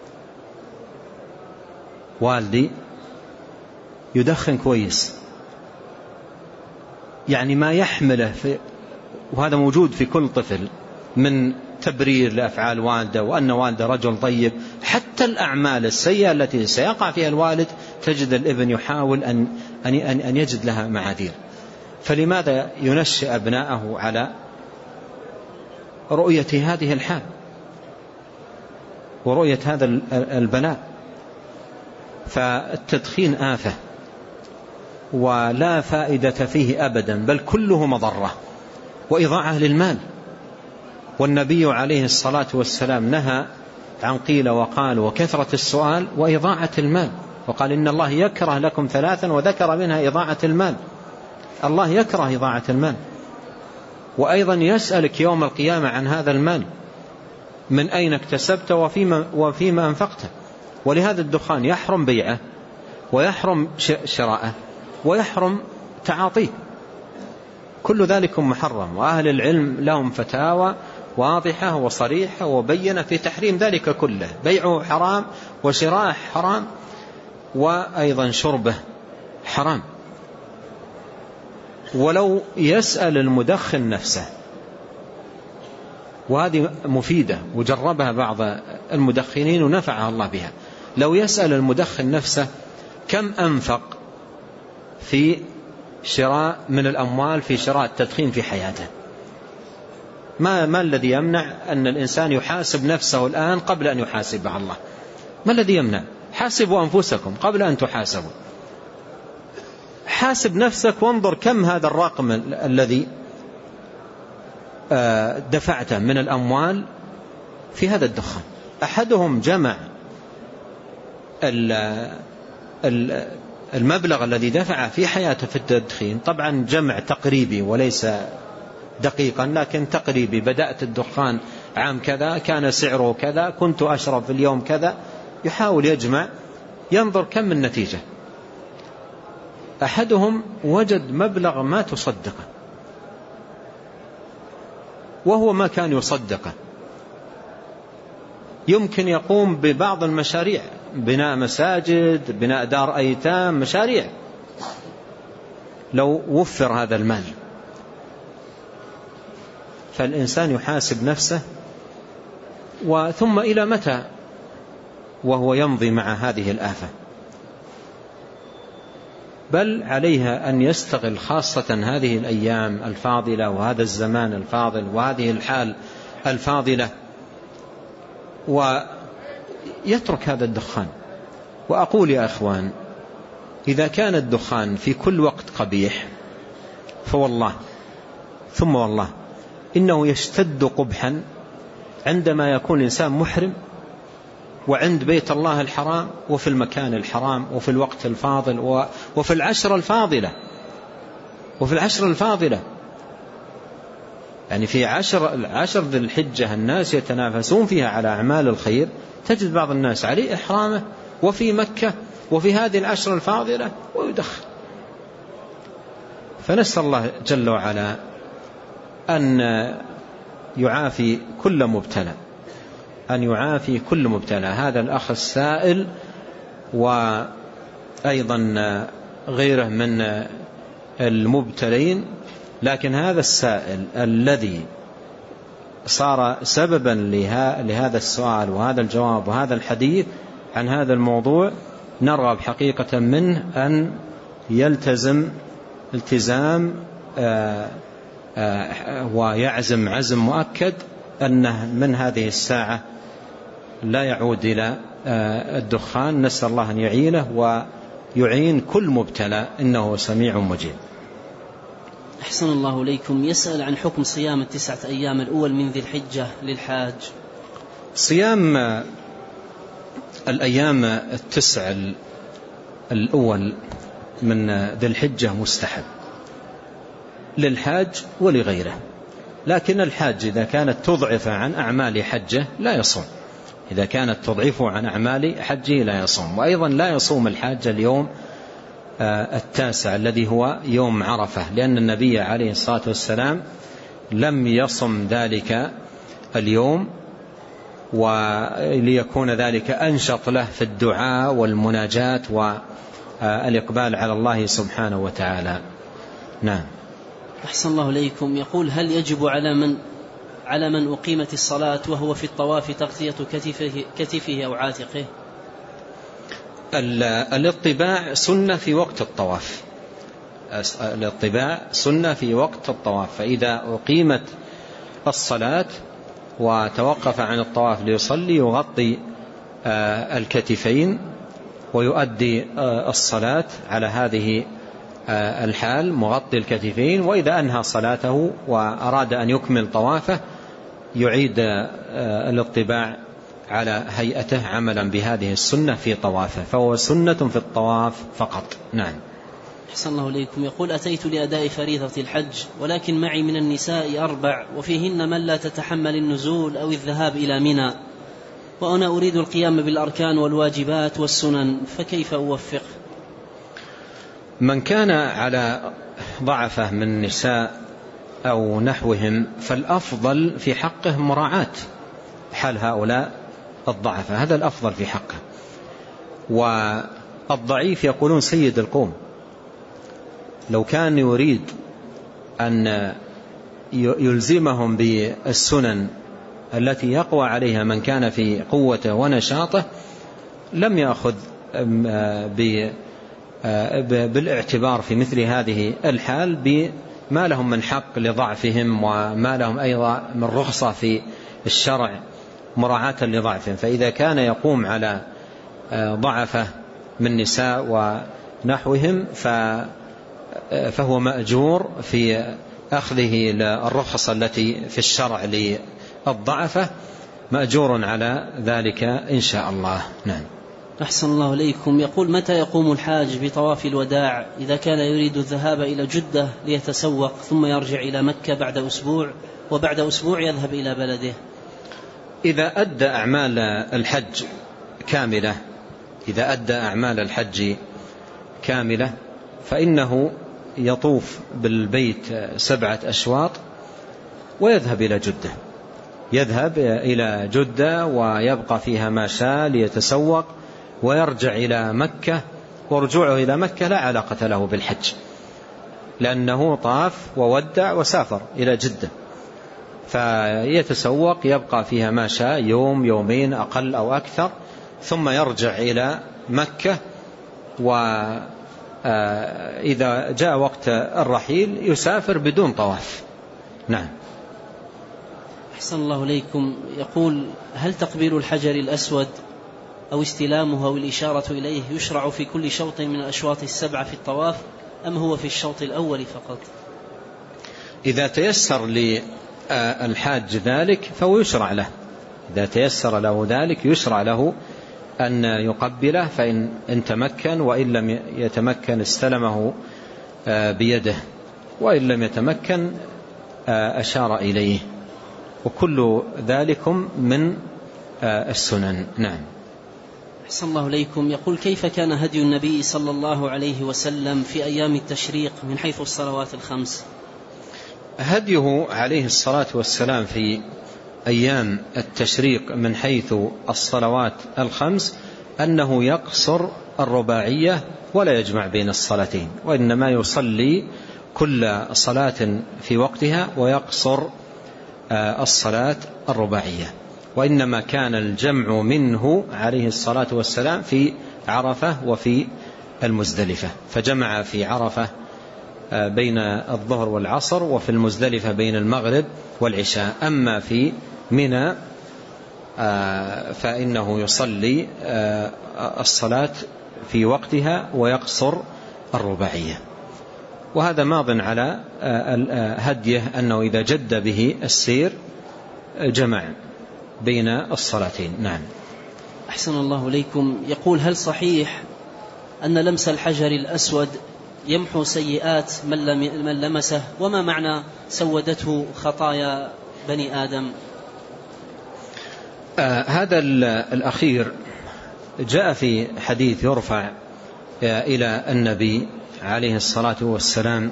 والدي يدخن كويس. يعني ما يحمله وهذا موجود في كل طفل من تبرير لأفعال والده وأن والده رجل طيب، حتى الأعمال السيئة التي سيقع فيها الوالد تجد الابن يحاول أن يجد لها معاذير. فلماذا ينشئ أبناءه على رؤية هذه الحال ورؤية هذا البلاء؟ فالتدخين آفة ولا فائدة فيه أبدا، بل كله مضرة وإضاعة للمال. والنبي عليه الصلاة والسلام نهى عن قيل وقال وكثرة السؤال وإضاعة المال، وقال إن الله يكره لكم ثلاثا، وذكر منها إضاعة المال. الله يكره إضاعة المال، وأيضا يسألك يوم القيامة عن هذا المال، من أين اكتسبت وفيما أنفقته. ولهذا الدخان يحرم بيعه ويحرم شراءه ويحرم تعاطيه، كل ذلك محرم. وأهل العلم لهم فتاوى واضحة وصريحة وبينة في تحريم ذلك كله، بيعه حرام وشراءه حرام وأيضا شربه حرام. ولو يسأل المدخن نفسه، وهذه مفيدة وجربها بعض المدخنين ونفعها الله بها، لو يسأل المدخن نفسه كم أنفق في شراء من الأموال في شراء التدخين في حياته، ما الذي يمنع أن الإنسان يحاسب نفسه الآن قبل أن يحاسبه الله؟ ما الذي يمنع؟ حاسبوا أنفسكم قبل أن تحاسبوا. حاسب نفسك وانظر كم هذا الرقم الذي دفعته من الأموال في هذا الدخان. أحدهم جمع المبلغ الذي دفعه في حياته في التدخين، طبعا جمع تقريبي وليس دقيقا لكن تقريبي، بدأت الدخان عام كذا، كان سعره كذا، كنت أشرب في اليوم كذا، يحاول يجمع ينظر كم النتيجة. أحدهم وجد مبلغ ما تصدقه وهو ما كان يصدقه، يمكن يقوم ببعض المشاريع، بناء مساجد، بناء دار أيتام، مشاريع لو وفر هذا المال. فالإنسان يحاسب نفسه، وثم إلى متى وهو يمضي مع هذه الآفة؟ بل عليها أن يستغل خاصة هذه الأيام الفاضلة وهذا الزمان الفاضل وهذه الحال الفاضلة، ويترك هذا الدخان. وأقول يا أخوان، إذا كان الدخان في كل وقت قبيح فوالله ثم والله إنه يشتد قبحا عندما يكون الإنسان محرم وعند بيت الله الحرام وفي المكان الحرام وفي الوقت الفاضل وفي العشر الفاضلة. يعني في عشر ذي الحجة الناس يتنافسون فيها على أعمال الخير، تجد بعض الناس عليه إحرامه وفي مكة وفي هذه العشر الفاضلة ويدخل. فنسأل الله جل وعلا أن يعافي كل مبتلى، هذا الأخ السائل وأيضا غيره من المبتلين، لكن هذا السائل الذي صار سببا لهذا السؤال وهذا الجواب وهذا الحديث عن هذا الموضوع نرغب حقيقة منه أن يلتزم التزام ويعزم عزم مؤكد أنه من هذه الساعة لا يعود إلى الدخان. نسأل الله أن يعينه ويعين كل مبتلى، إنه سميع مجيب. أحسن الله إليكم. يسأل عن حكم صيام 9 أيام الأول من ذي الحجة للحاج. صيام الأيام 9 الأول من ذي الحجة مستحب للحاج ولغيره، لكن الحاج إذا كانت تضعف عن أعمال حجه لا يصوم، إذا كانت تضعفه عن أعمال حجه لا يصوم. وأيضا لا يصوم الحاج اليوم 9 الذي هو يوم عرفة، لأن النبي عليه الصلاة والسلام لم يصم ذلك اليوم، وليكون ذلك أنشط له في الدعاء والمناجاة والإقبال على الله سبحانه وتعالى. نعم. أحسن الله إليكم. يقول: هل يجب على من أقيمت الصلاة وهو في الطواف تغطية كتفه أو عاتقه؟ الاطباع سنة في وقت الطواف، الاطباع سنة في وقت الطواف، فإذا أقيمت الصلاة وتوقف عن الطواف ليصلي يغطي الكتفين ويؤدي الصلاة على هذه الحال مغطي الكتفين، وإذا أنهى صلاته وأراد أن يكمل طوافه يعيد الاطباع على هيئته عملا بهذه السنة في طوافه، فهو سنة في الطواف فقط. نعم. أحسن الله إليكم. يقول: أتيت لأداء فريضة الحج ولكن معي من النساء 4 وفيهن من لا تتحمل النزول أو الذهاب إلى منى، وأنا أريد القيام بالأركان والواجبات والسنن، فكيف أوفق؟ من كان على ضعفه من النساء أو نحوهم فالأفضل في حقه مراعاة حال هؤلاء الضعفة، هذا الأفضل في حقه. والضعيف يقولون سيد القوم، لو كان يريد أن يلزمهم بالسنن التي يقوى عليها من كان في قوته ونشاطه لم يأخذ بالاعتبار في مثل هذه الحال بما لهم من حق لضعفهم وما لهم أيضا من رخصة في الشرع مراعاة لضعفهم. فإذا كان يقوم على ضعفه من نساء ونحوهم فهو مأجور في أخذه الرخصة التي في الشرع للضعفة، مأجور على ذلك إن شاء الله. نعم. أحسن الله إليكم. يقول: متى يقوم الحاج بطواف الوداع إذا كان يريد الذهاب إلى جدة ليتسوق ثم يرجع إلى مكة بعد أسبوع، وبعد أسبوع يذهب إلى بلده؟ إذا أدى أعمال الحج كاملة، إذا أدى أعمال الحج كاملة فإنه يطوف بالبيت 7 أشواط ويذهب إلى جدة، يذهب إلى جدة ويبقى فيها ما شاء ليتسوق ويرجع إلى مكة، ورجوعه إلى مكة لا علاقة له بالحج، لأنه طاف وودع وسافر إلى جدة، فيتسوق يبقى فيها ما شاء يوم يومين أقل أو أكثر، ثم يرجع إلى مكة، وإذا جاء وقت الرحيل يسافر بدون طواف. نعم. أحسن الله إليكم. يقول: هل تقبيل الحجر الأسود أو استلامه أو الإشارة إليه يشرع في كل شوط من الأشواط 7 في الطواف، أم هو في الشوط الأول فقط؟ إذا تيسر للحاج ذلك فهو يشرع له، إذا تيسر له ذلك يشرع له أن يقبله، فإن تمكن، وإن لم يتمكن استلمه بيده، وإن لم يتمكن أشار إليه، وكل ذلكم من السنن. نعم. أحسن الله إليكم. يقول: كيف كان هدي النبي صلى الله عليه وسلم في أيام التشريق من حيث الصلوات الخمس؟ هديه عليه الصلاة والسلام في أيام التشريق من حيث الصلوات الخمس أنه يقصر الرباعية ولا يجمع بين الصلاتين، وإنما يصلي كل صلاة في وقتها ويقصر الصلاة الرباعية. وإنما كان الجمع منه عليه الصلاة والسلام في عرفة وفي المزدلفة، فجمع في عرفة بين الظهر والعصر، وفي المزدلفة بين المغرب والعشاء. أما في منى فإنه يصلي الصلاة في وقتها ويقصر الرباعية. وهذا ماض على هديه أنه إذا جد به السير جمع بين الصلاتين. نعم. أحسن الله إليكم. يقول: هل صحيح أن لمس الحجر الأسود يمحو سيئات من لمسه؟ وما معنى سودته خطايا بني آدم؟ هذا الأخير جاء في حديث يرفع إلى النبي عليه الصلاة والسلام،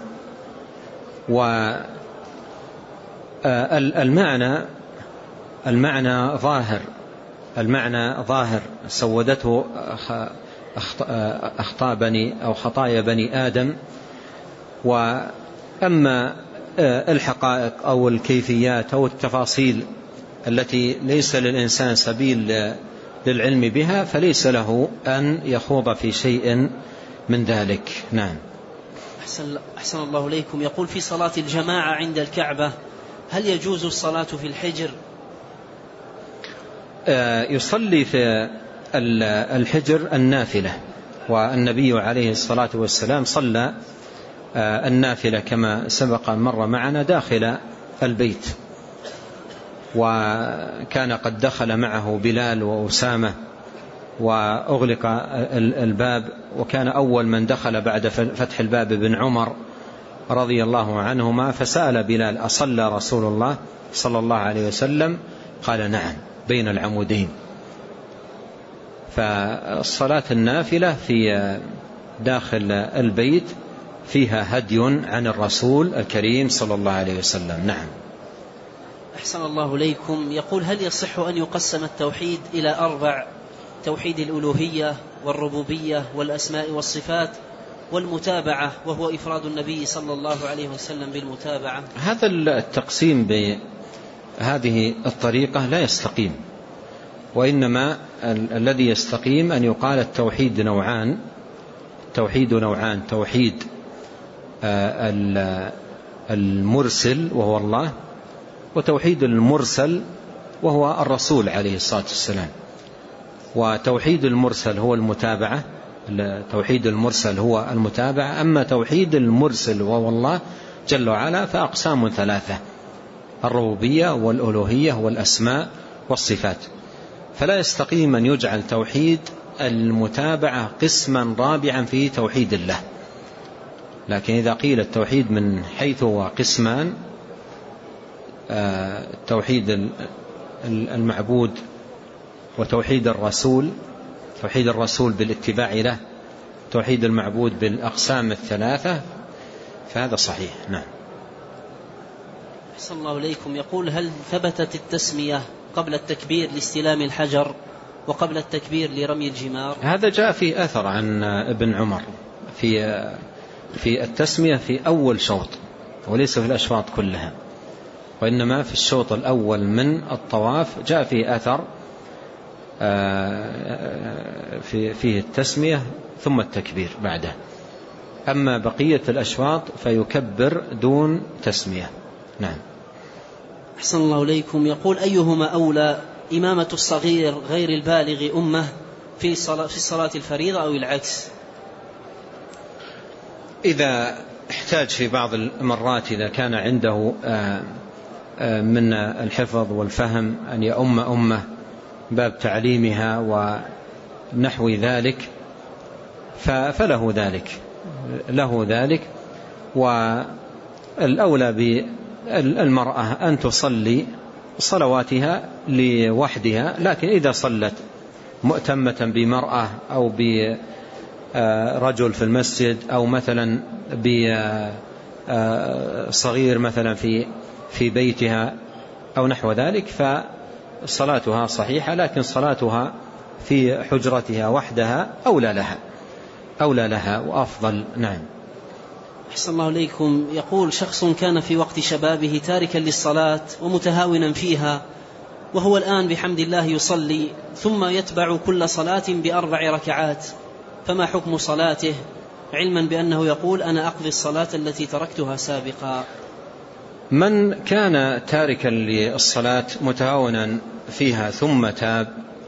والمعنى ظاهر سودته خطايا بني آدم. وأما الحقائق أو الكيفيات أو التفاصيل التي ليس للإنسان سبيل للعلم بها فليس له أن يخوض في شيء من ذلك. نعم. أحسن الله إليكم. يقول: في صلاة الجماعة عند الكعبة هل يجوز الصلاة في الحجر؟ يصلي في الحجر النافلة، والنبي عليه الصلاة والسلام صلى النافلة كما سبق مر معنا داخل البيت، وكان قد دخل معه بلال وأسامة وأغلق الباب، وكان أول من دخل بعد فتح الباب ابن عمر رضي الله عنهما، فسأل بلال: أصلى رسول الله صلى الله عليه وسلم؟ قال: نعم، بين العمودين. فالصلاة النافلة في داخل البيت فيها هدي عن الرسول الكريم صلى الله عليه وسلم. نعم. أحسن الله إليكم. يقول: هل يصح أن يقسم التوحيد إلى 4: توحيد الألوهية والربوبية والأسماء والصفات والمتابعة، وهو إفراد النبي صلى الله عليه وسلم بالمتابعة؟ هذا التقسيم بهذه الطريقة لا يستقيم، وإنما الذي يستقيم أن يقال التوحيد نوعان: توحيد المرسل وهو الله، وتوحيد المرسل وهو الرسول عليه الصلاة والسلام. وتوحيد المرسل هو المتابعة، أما توحيد المرسل وهو الله جل وعلا فأقسام 3: الربوبية والألوهية والأسماء والصفات. فلا يستقيم أن يجعل توحيد المتابعة قسما رابعا في توحيد الله. لكن إذا قيل التوحيد من حيث هو قسمان: توحيد المعبود وتوحيد الرسول، توحيد الرسول بالاتباع له، توحيد المعبود بالأقسام 3، فهذا صحيح. نعم. أحسن الله إليكم. يقول: هل ثبتت التسمية قبل التكبير لاستلام الحجر وقبل التكبير لرمي الجمار؟ هذا جاء في أثر عن ابن عمر في التسمية في أول شوط، وليس في الأشواط كلها، وإنما في الشوط الأول من الطواف جاء في أثر فيه التسمية ثم التكبير بعده. أما بقية الأشواط فيكبر دون تسمية. نعم. أحسن الله إليكم. يقول: أيهما أولى، إمامة الصغير غير البالغ أمه في الصلاة الفريضة أو العكس؟ إذا احتاج في بعض المرات إذا كان عنده من الحفظ والفهم أن يؤم أمه باب تعليمها ونحو ذلك فله ذلك. والأولى بالمرأة أن تصلي صلواتها لوحدها، لكن إذا صلت مؤتمة بمرأة أو برجل في المسجد أو مثلا بصغير مثلا في بيتها أو نحو ذلك فصلاتها صحيحة، لكن صلاتها في حجرتها وحدها أولى لها وأفضل. نعم. أحسن الله إليكم. يقول شخص كان في وقت شبابه تاركا للصلاة ومتهاونا فيها، وهو الآن بحمد الله يصلي، ثم يتبع كل صلاة ب4 ركعات، فما حكم صلاته، علما بأنه يقول أنا أقضي الصلاة التي تركتها سابقا؟ من كان تاركا للصلاة متهاونا فيها ثم تاب،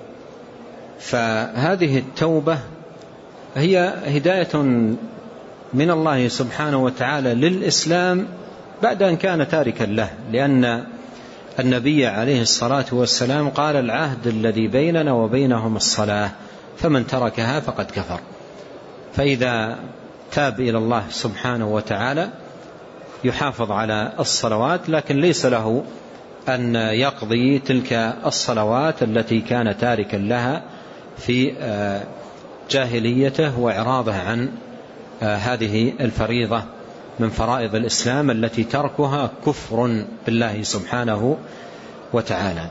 فهذه التوبة هي هداية من الله سبحانه وتعالى للإسلام بعد أن كان تاركا له، لأن النبي عليه الصلاة والسلام قال العهد الذي بيننا وبينهم الصلاة، فمن تركها فقد كفر. فإذا تاب إلى الله سبحانه وتعالى يحافظ على الصلوات، لكن ليس له أن يقضي تلك الصلوات التي كان تاركا لها في جاهليته وإعراضه عن هذه الفريضة من فرائض الإسلام التي تركها كفر بالله سبحانه وتعالى.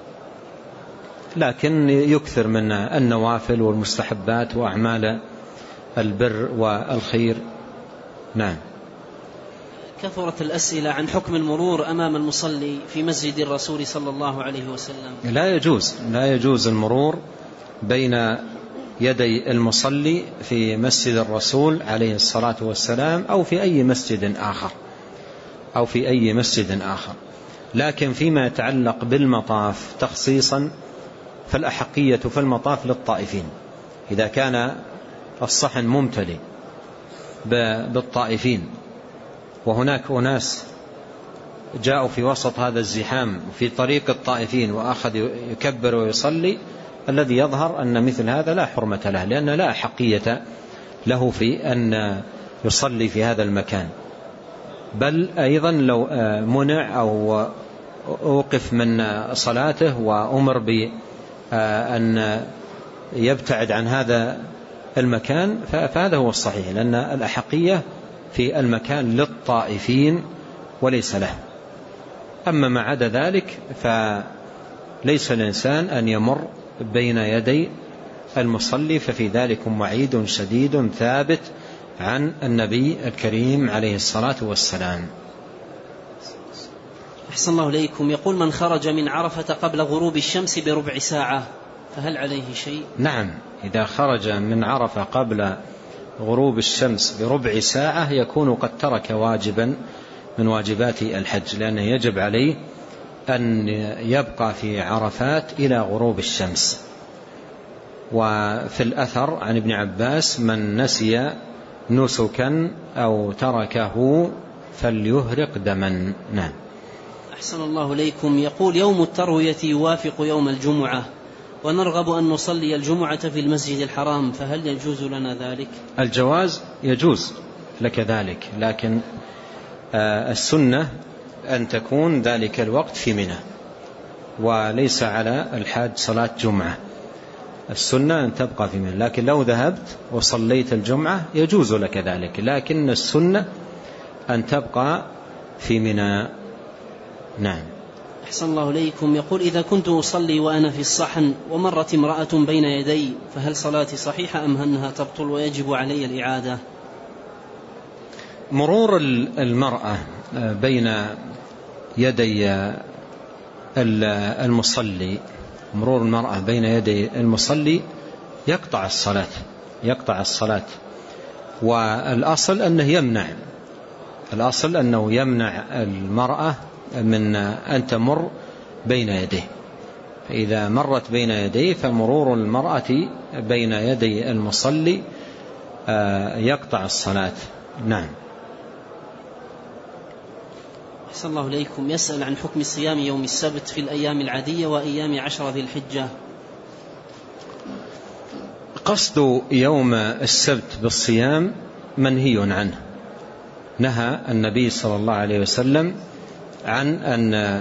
لكن يكثر من النوافل والمستحبات وأعمال البر والخير. نعم. كثرت الأسئلة عن حكم المرور أمام المصلي في مسجد الرسول صلى الله عليه وسلم. لا يجوز المرور بين يدي المصلي في مسجد الرسول عليه الصلاة والسلام أو في أي مسجد آخر. لكن فيما يتعلق بالمطاف تخصيصا فالأحقية في المطاف للطائفين، إذا كان الصحن ممتلئ بالطائفين وهناك أناس جاءوا في وسط هذا الزحام في طريق الطائفين وأخذ يكبر ويصلي، الذي يظهر أن مثل هذا لا حرمة له، لأن لا حقية له في أن يصلي في هذا المكان. بل أيضا لو منع أو أوقف من صلاته وأمر بأن يبتعد عن هذا المكان فهذا هو الصحيح، لأن الأحقية في المكان للطائفين وليس له. أما ما عدا ذلك فليس الإنسان أن يمر بين يدي المصلي، ففي ذلك وعيد شديد ثابت عن النبي الكريم عليه الصلاة والسلام. أحسن الله إليكم. يقول من خرج من عرفة قبل غروب الشمس ب1/4 ساعة فهل عليه شيء؟ نعم، إذا خرج من عرفة قبل غروب الشمس ب1/4 ساعة يكون قد ترك واجبا من واجبات الحج، لأنه يجب عليه أن يبقى في عرفات إلى غروب الشمس. وفي الأثر عن ابن عباس من نسي نسكا أو تركه فليهرق دما. نعم. أحسن الله إليكم. يقول يوم التروية يوافق يوم الجمعة ونرغب أن نصلي الجمعة في المسجد الحرام، فهل يجوز لنا ذلك؟ الجواز يجوز لك ذلك، لكن السنة أن تكون ذلك الوقت في منى، وليس على الحاج صلاة جمعة. السنة أن تبقى في منى، لكن لو ذهبت وصليت الجمعة يجوز لك ذلك، لكن السنة أن تبقى في منى. نعم. أحسن الله إليكم. يقول إذا كنت أصلي وأنا في الصحن ومرت امرأة بين يدي فهل صلاتي صحيحة أم أنها تبطل ويجب علي الإعادة؟ مرور المرأة بين يدي المصلي، مرور المرأة بين يدي المصلي يقطع الصلاة، والأصل أنه يمنع المرأة من أن تمر بين يديه. فإذا مرت بين يديه فمرور المرأة بين يدي المصلي يقطع الصلاة. نعم. أحسن الله إليكم. يسأل عن حكم صيام يوم السبت في الأيام العادية وأيام 10 ذي الحجة. قصد يوم السبت بالصيام منهي عنه، نهى النبي صلى الله عليه وسلم عن أن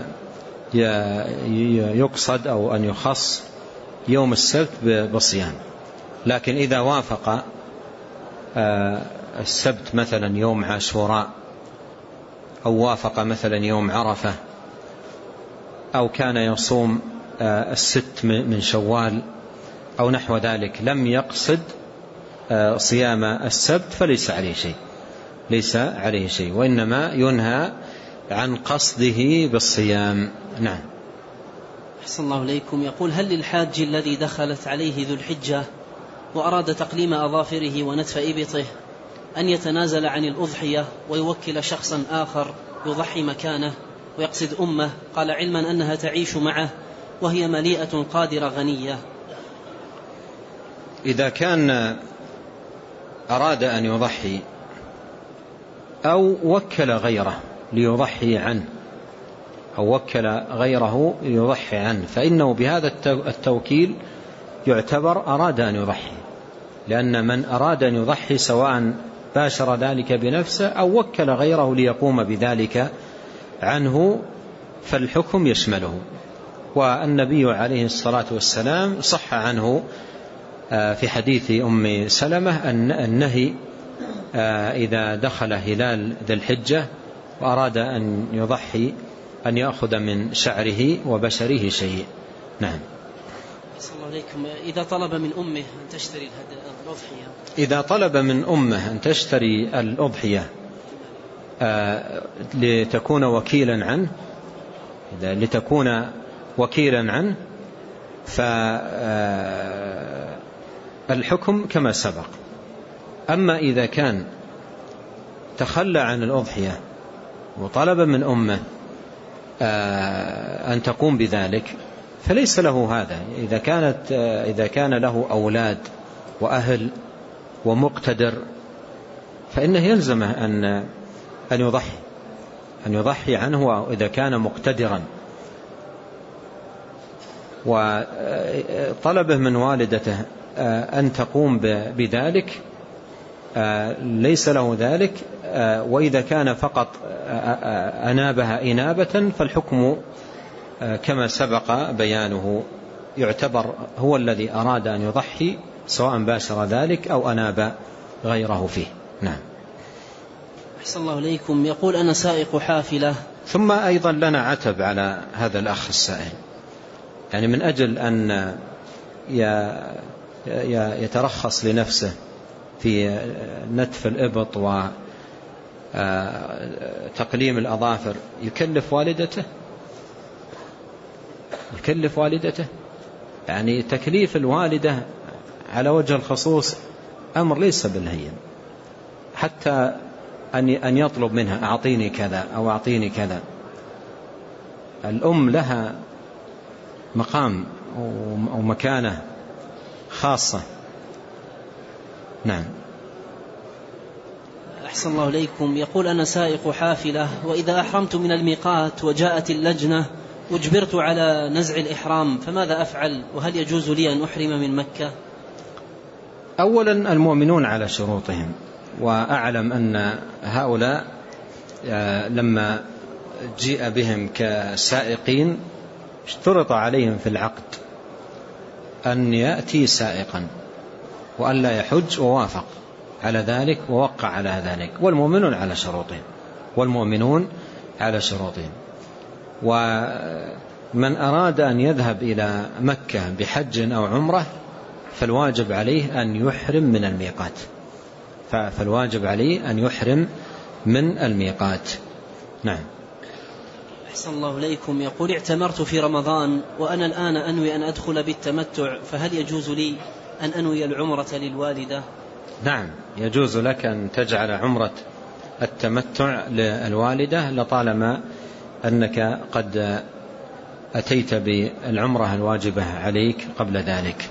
يقصد أو أن يخص يوم السبت بالصيام. لكن إذا وافق السبت مثلا يوم عاشوراء أو وافق مثلا يوم عرفة أو كان يصوم 6 من شوال أو نحو ذلك لم يقصد صيام السبت فليس عليه شيء، ليس عليه شيء، وإنما ينهى عن قصده بالصيام. نعم. أحسن الله إليكم. يقول: هل للحاج الذي دخلت عليه ذو الحجة وأراد تقليم أظافره ونتف إبطه أن يتنازل عن الأضحية ويوكل شخصا آخر يضحي مكانه ويقصد أمه، قال علما أنها تعيش معه وهي مليئة قادرة غنية؟ إذا كان أراد أن يضحي أو وكل غيره ليضحي عنه أو وكل غيره ليضحي عنه فإنه بهذا التوكيل يعتبر أراد أن يضحي، لأن من أراد أن يضحي سواء باشر ذلك بنفسه أو وكل غيره ليقوم بذلك عنه فالحكم يشمله. والنبي عليه الصلاة والسلام صح عنه في حديث أم سلمة النهي إذا دخل هلال ذي الحجة وأراد أن يضحي أن يأخذ من شعره وبشره شيء. نعم. صلى الله عليكم. إذا طلب من أمه أن تشتري الأضحية، إذا طلب من أمه أن تشتري الأضحية لتكون وكيلا عنه، فالحكم كما سبق. أما إذا كان تخلى عن الأضحية وطلب من أمه أن تقوم بذلك فليس له هذا. إذا كان له أولاد وأهل ومقتدر فإنه يلزمه أن يضحي عنه إذا كان مقتدرا. وطلبه من والدته أن تقوم بذلك ليس له ذلك. وإذا كان فقط أنابها إنابة فالحكم كما سبق بيانه، يعتبر هو الذي أراد أن يضحي سواء باشر ذلك أو أناب غيره فيه. نعم. أحسن الله إليكم. يقول: أنا سائق حافلة. ثم أيضا لنا عتب على هذا الأخ السائل، يعني من أجل أن يترخص لنفسه في نتف الإبط وتقليم الأظافر يكلف والدته. يعني تكليف الوالدة على وجه الخصوص أمر ليس بالهين، حتى أن يطلب منها أعطيني كذا أو أعطيني كذا. الأم لها مقام أو مكانة خاصة. نعم. أحسن الله إليكم. يقول: أنا سائق حافلة وإذا أحرمت من الميقات وجاءت اللجنة أجبرت على نزع الإحرام فماذا أفعل؟ وهل يجوز لي أن أحرم من مكة؟ أولا المؤمنون على شروطهم، وأعلم أن هؤلاء لما جيء بهم كسائقين اشترط عليهم في العقد أن يأتي سائقا وأن لا يحج، ووافق على ذلك ووقع على ذلك. والمؤمنون على شروطهم. ومن أراد أن يذهب إلى مكة بحج أو عمرة فالواجب عليه أن يحرم من الميقات. نعم. أحسن الله إليكم. يقول: اعتمرت في رمضان وأنا الآن أنوي أن أدخل بالتمتع، فهل يجوز لي أن أنوي العمرة للوالدة؟ نعم، يجوز لك أن تجعل عمرة التمتع للوالدة لطالما أنك قد أتيت بالعمرة الواجبة عليك قبل ذلك.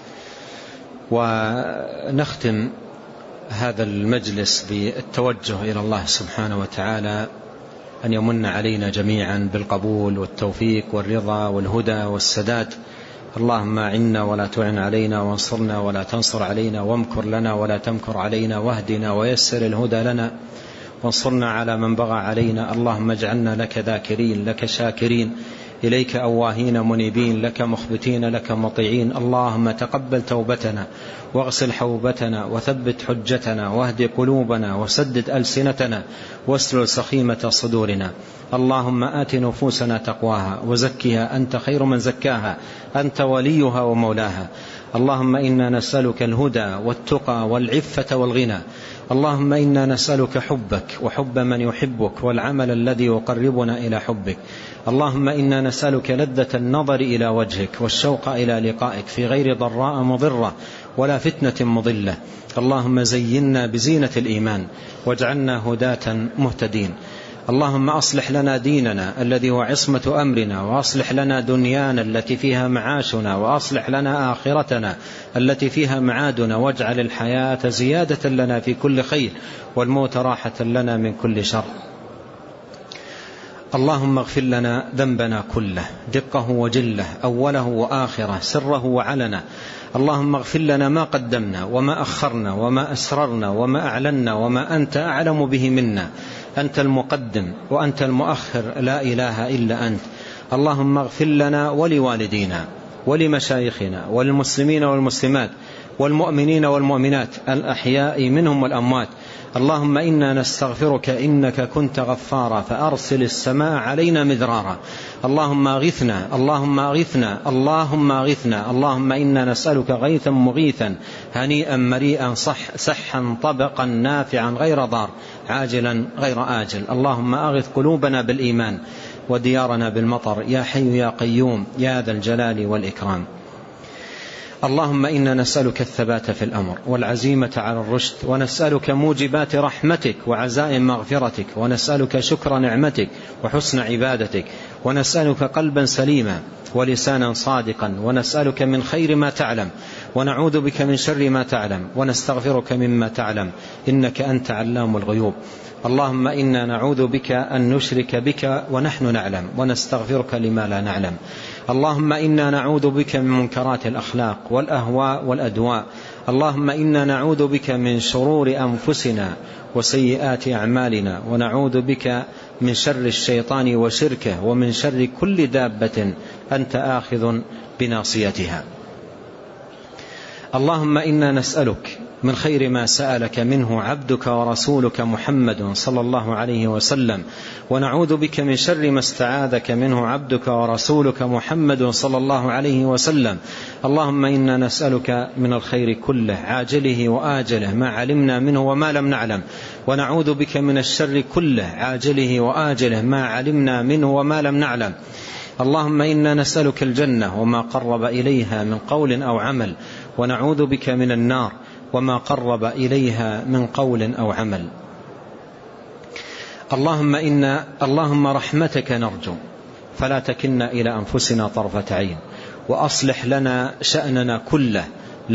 ونختم هذا المجلس بالتوجه إلى الله سبحانه وتعالى أن يمن علينا جميعا بالقبول والتوفيق والرضا والهدى والسداد. اللهم أعنا ولا تعن علينا، وانصرنا ولا تنصر علينا، وامكر لنا ولا تمكر علينا، واهدنا ويسر الهدى لنا، وانصرنا على من بغى علينا. اللهم اجعلنا لك ذاكرين، لك شاكرين، إليك أواهين منيبين، لك مخبتين، لك مطيعين. اللهم تقبل توبتنا واغسل حوبتنا وثبت حجتنا واهد قلوبنا وسدد ألسنتنا واسلل سخيمة صدورنا. اللهم آت نفوسنا تقواها وزكها أنت خير من زكاها، أنت وليها ومولاها. اللهم إنا نسألك الهدى والتقى والعفة والغنى. اللهم إنا نسألك حبك وحب من يحبك والعمل الذي يقربنا إلى حبك. اللهم إنا نسألك لذة النظر إلى وجهك والشوق إلى لقائك في غير ضراء مضرة ولا فتنة مضلة. اللهم زينا بزينة الإيمان واجعلنا هداة مهتدين. اللهم أصلح لنا ديننا الذي هو عصمة أمرنا، وأصلح لنا دنيانا التي فيها معاشنا، وأصلح لنا آخرتنا التي فيها معادنا، واجعل الحياة زيادة لنا في كل خير والموت راحة لنا من كل شر. اللهم اغفر لنا ذنبنا كله دقه وجله، أوله وآخره، سره وعلنه. اللهم اغفر لنا ما قدمنا وما أخرنا وما أسررنا وما أعلنا وما أنت أعلم به منا. أنت المقدم وأنت المؤخر، لا إله إلا أنت. اللهم اغفر لنا ولوالدينا ولمشايخنا والمسلمين والمسلمات والمؤمنين والمؤمنات الأحياء منهم والأموات. اللهم إنا نستغفرك إنك كنت غفارا فأرسل السماء علينا مدرارا. اللهم أغثنا اللهم أغثنا اللهم أغثنا. اللهم إنا نسألك غيثا مغيثا هنيئا مريئا سحا طبقا نافعا غير ضار عاجلا غير آجل. اللهم أغث قلوبنا بالإيمان وديارنا بالمطر يا حي يا قيوم يا ذا الجلال والإكرام. اللهم إنا نسألك الثبات في الأمر والعزيمة على الرشد، ونسألك موجبات رحمتك وعزائم مغفرتك، ونسألك شكر نعمتك وحسن عبادتك، ونسألك قلبا سليما ولسانا صادقا، ونسألك من خير ما تعلم ونعوذ بك من شر ما تعلم ونستغفرك مما تعلم إنك أنت علام الغيوب. اللهم إنا نعوذ بك أن نشرك بك ونحن نعلم ونستغفرك لما لا نعلم. اللهم إنا نعوذ بك من منكرات الأخلاق والأهواء والأدواء. اللهم إنا نعوذ بك من شرور أنفسنا وسيئات أعمالنا، ونعوذ بك من شر الشيطان وشركه، ومن شر كل دابة أنت آخذ بناصيتها. اللهم إنا نسألك من خير ما سألك منه عبدك ورسولك محمد صلى الله عليه وسلم، ونعوذ بك من شر ما استعاذك منه عبدك ورسولك محمد صلى الله عليه وسلم. اللهم إنا نسألك من الخير كله عاجله وآجله ما علمنا منه وما لم نعلم، ونعوذ بك من الشر كله عاجله وآجله ما علمنا منه وما لم نعلم. اللهم إنا نسألك الجنة وما قرب إليها من قول أو عمل، ونعوذ بك من النار وما قرب إليها من قول أو عمل. اللهم رحمتك نرجو فلا تكلنا إلى أنفسنا طرفة عين، وأصلح لنا شأننا كله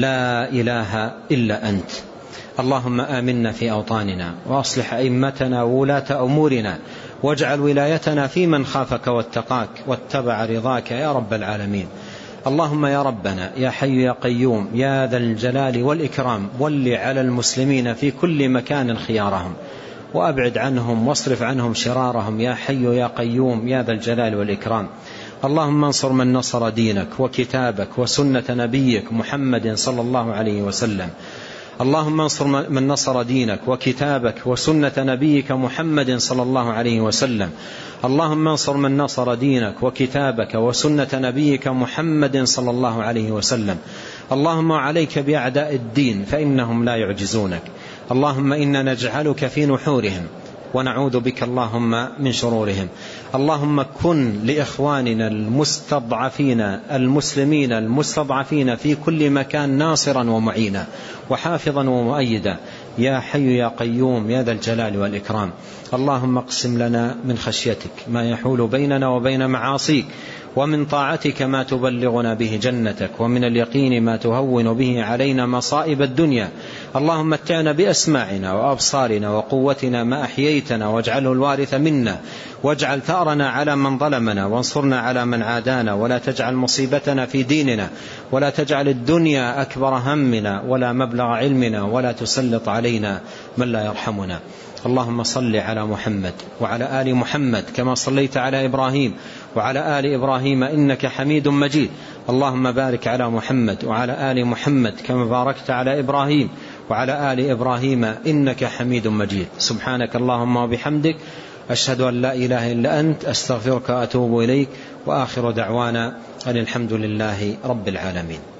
لا إله إلا أنت. اللهم آمنا في أوطاننا وأصلح أئمتنا وولاة أمورنا، واجعل ولايتنا في من خافك واتقاك واتبع رضاك يا رب العالمين. اللهم يا ربنا يا حي يا قيوم يا ذا الجلال والإكرام، ول على المسلمين في كل مكان خيارهم، وأبعد عنهم واصرف عنهم شرارهم يا حي يا قيوم يا ذا الجلال والإكرام. اللهم انصر من نصر دينك وكتابك وسنة نبيك محمد صلى الله عليه وسلم. اللهم انصر من نصر دينك وكتابك وسنة نبيك محمد صلى الله عليه وسلم. اللهم انصر من نصر دينك وكتابك وسنة نبيك محمد صلى الله عليه وسلم. اللهم عليك بأعداء الدين فإنهم لا يعجزونك. اللهم إنا نجعلك في نحورهم ونعوذ بك اللهم من شرورهم. اللهم كن لإخواننا المستضعفين المسلمين المستضعفين في كل مكان ناصرا ومعينا وحافظا ومؤيدا يا حي يا قيوم يا ذا الجلال والإكرام. اللهم اقسم لنا من خشيتك ما يحول بيننا وبين معاصيك، ومن طاعتك ما تبلغنا به جنتك، ومن اليقين ما تهون به علينا مصائب الدنيا. اللهم متعنا بأسماعنا وأبصارنا وقوتنا ما أحييتنا، واجعله الوارث منا، واجعل ثأرنا على من ظلمنا، وانصرنا على من عادانا، ولا تجعل مصيبتنا في ديننا، ولا تجعل الدنيا أكبر همنا ولا مبلغ علمنا، ولا تسلط علينا من لا يرحمنا. اللهم صل على محمد وعلى آل محمد كما صليت على إبراهيم وعلى آل إبراهيم إنك حميد مجيد. اللهم بارك على محمد وعلى آل محمد كما باركت على إبراهيم وعلى آل إبراهيم إنك حميد مجيد. سبحانك اللهم وبحمدك، أشهد أن لا إله إلا أنت، أستغفرك وأتوب إليك، وآخر دعوانا أن الحمد لله رب العالمين.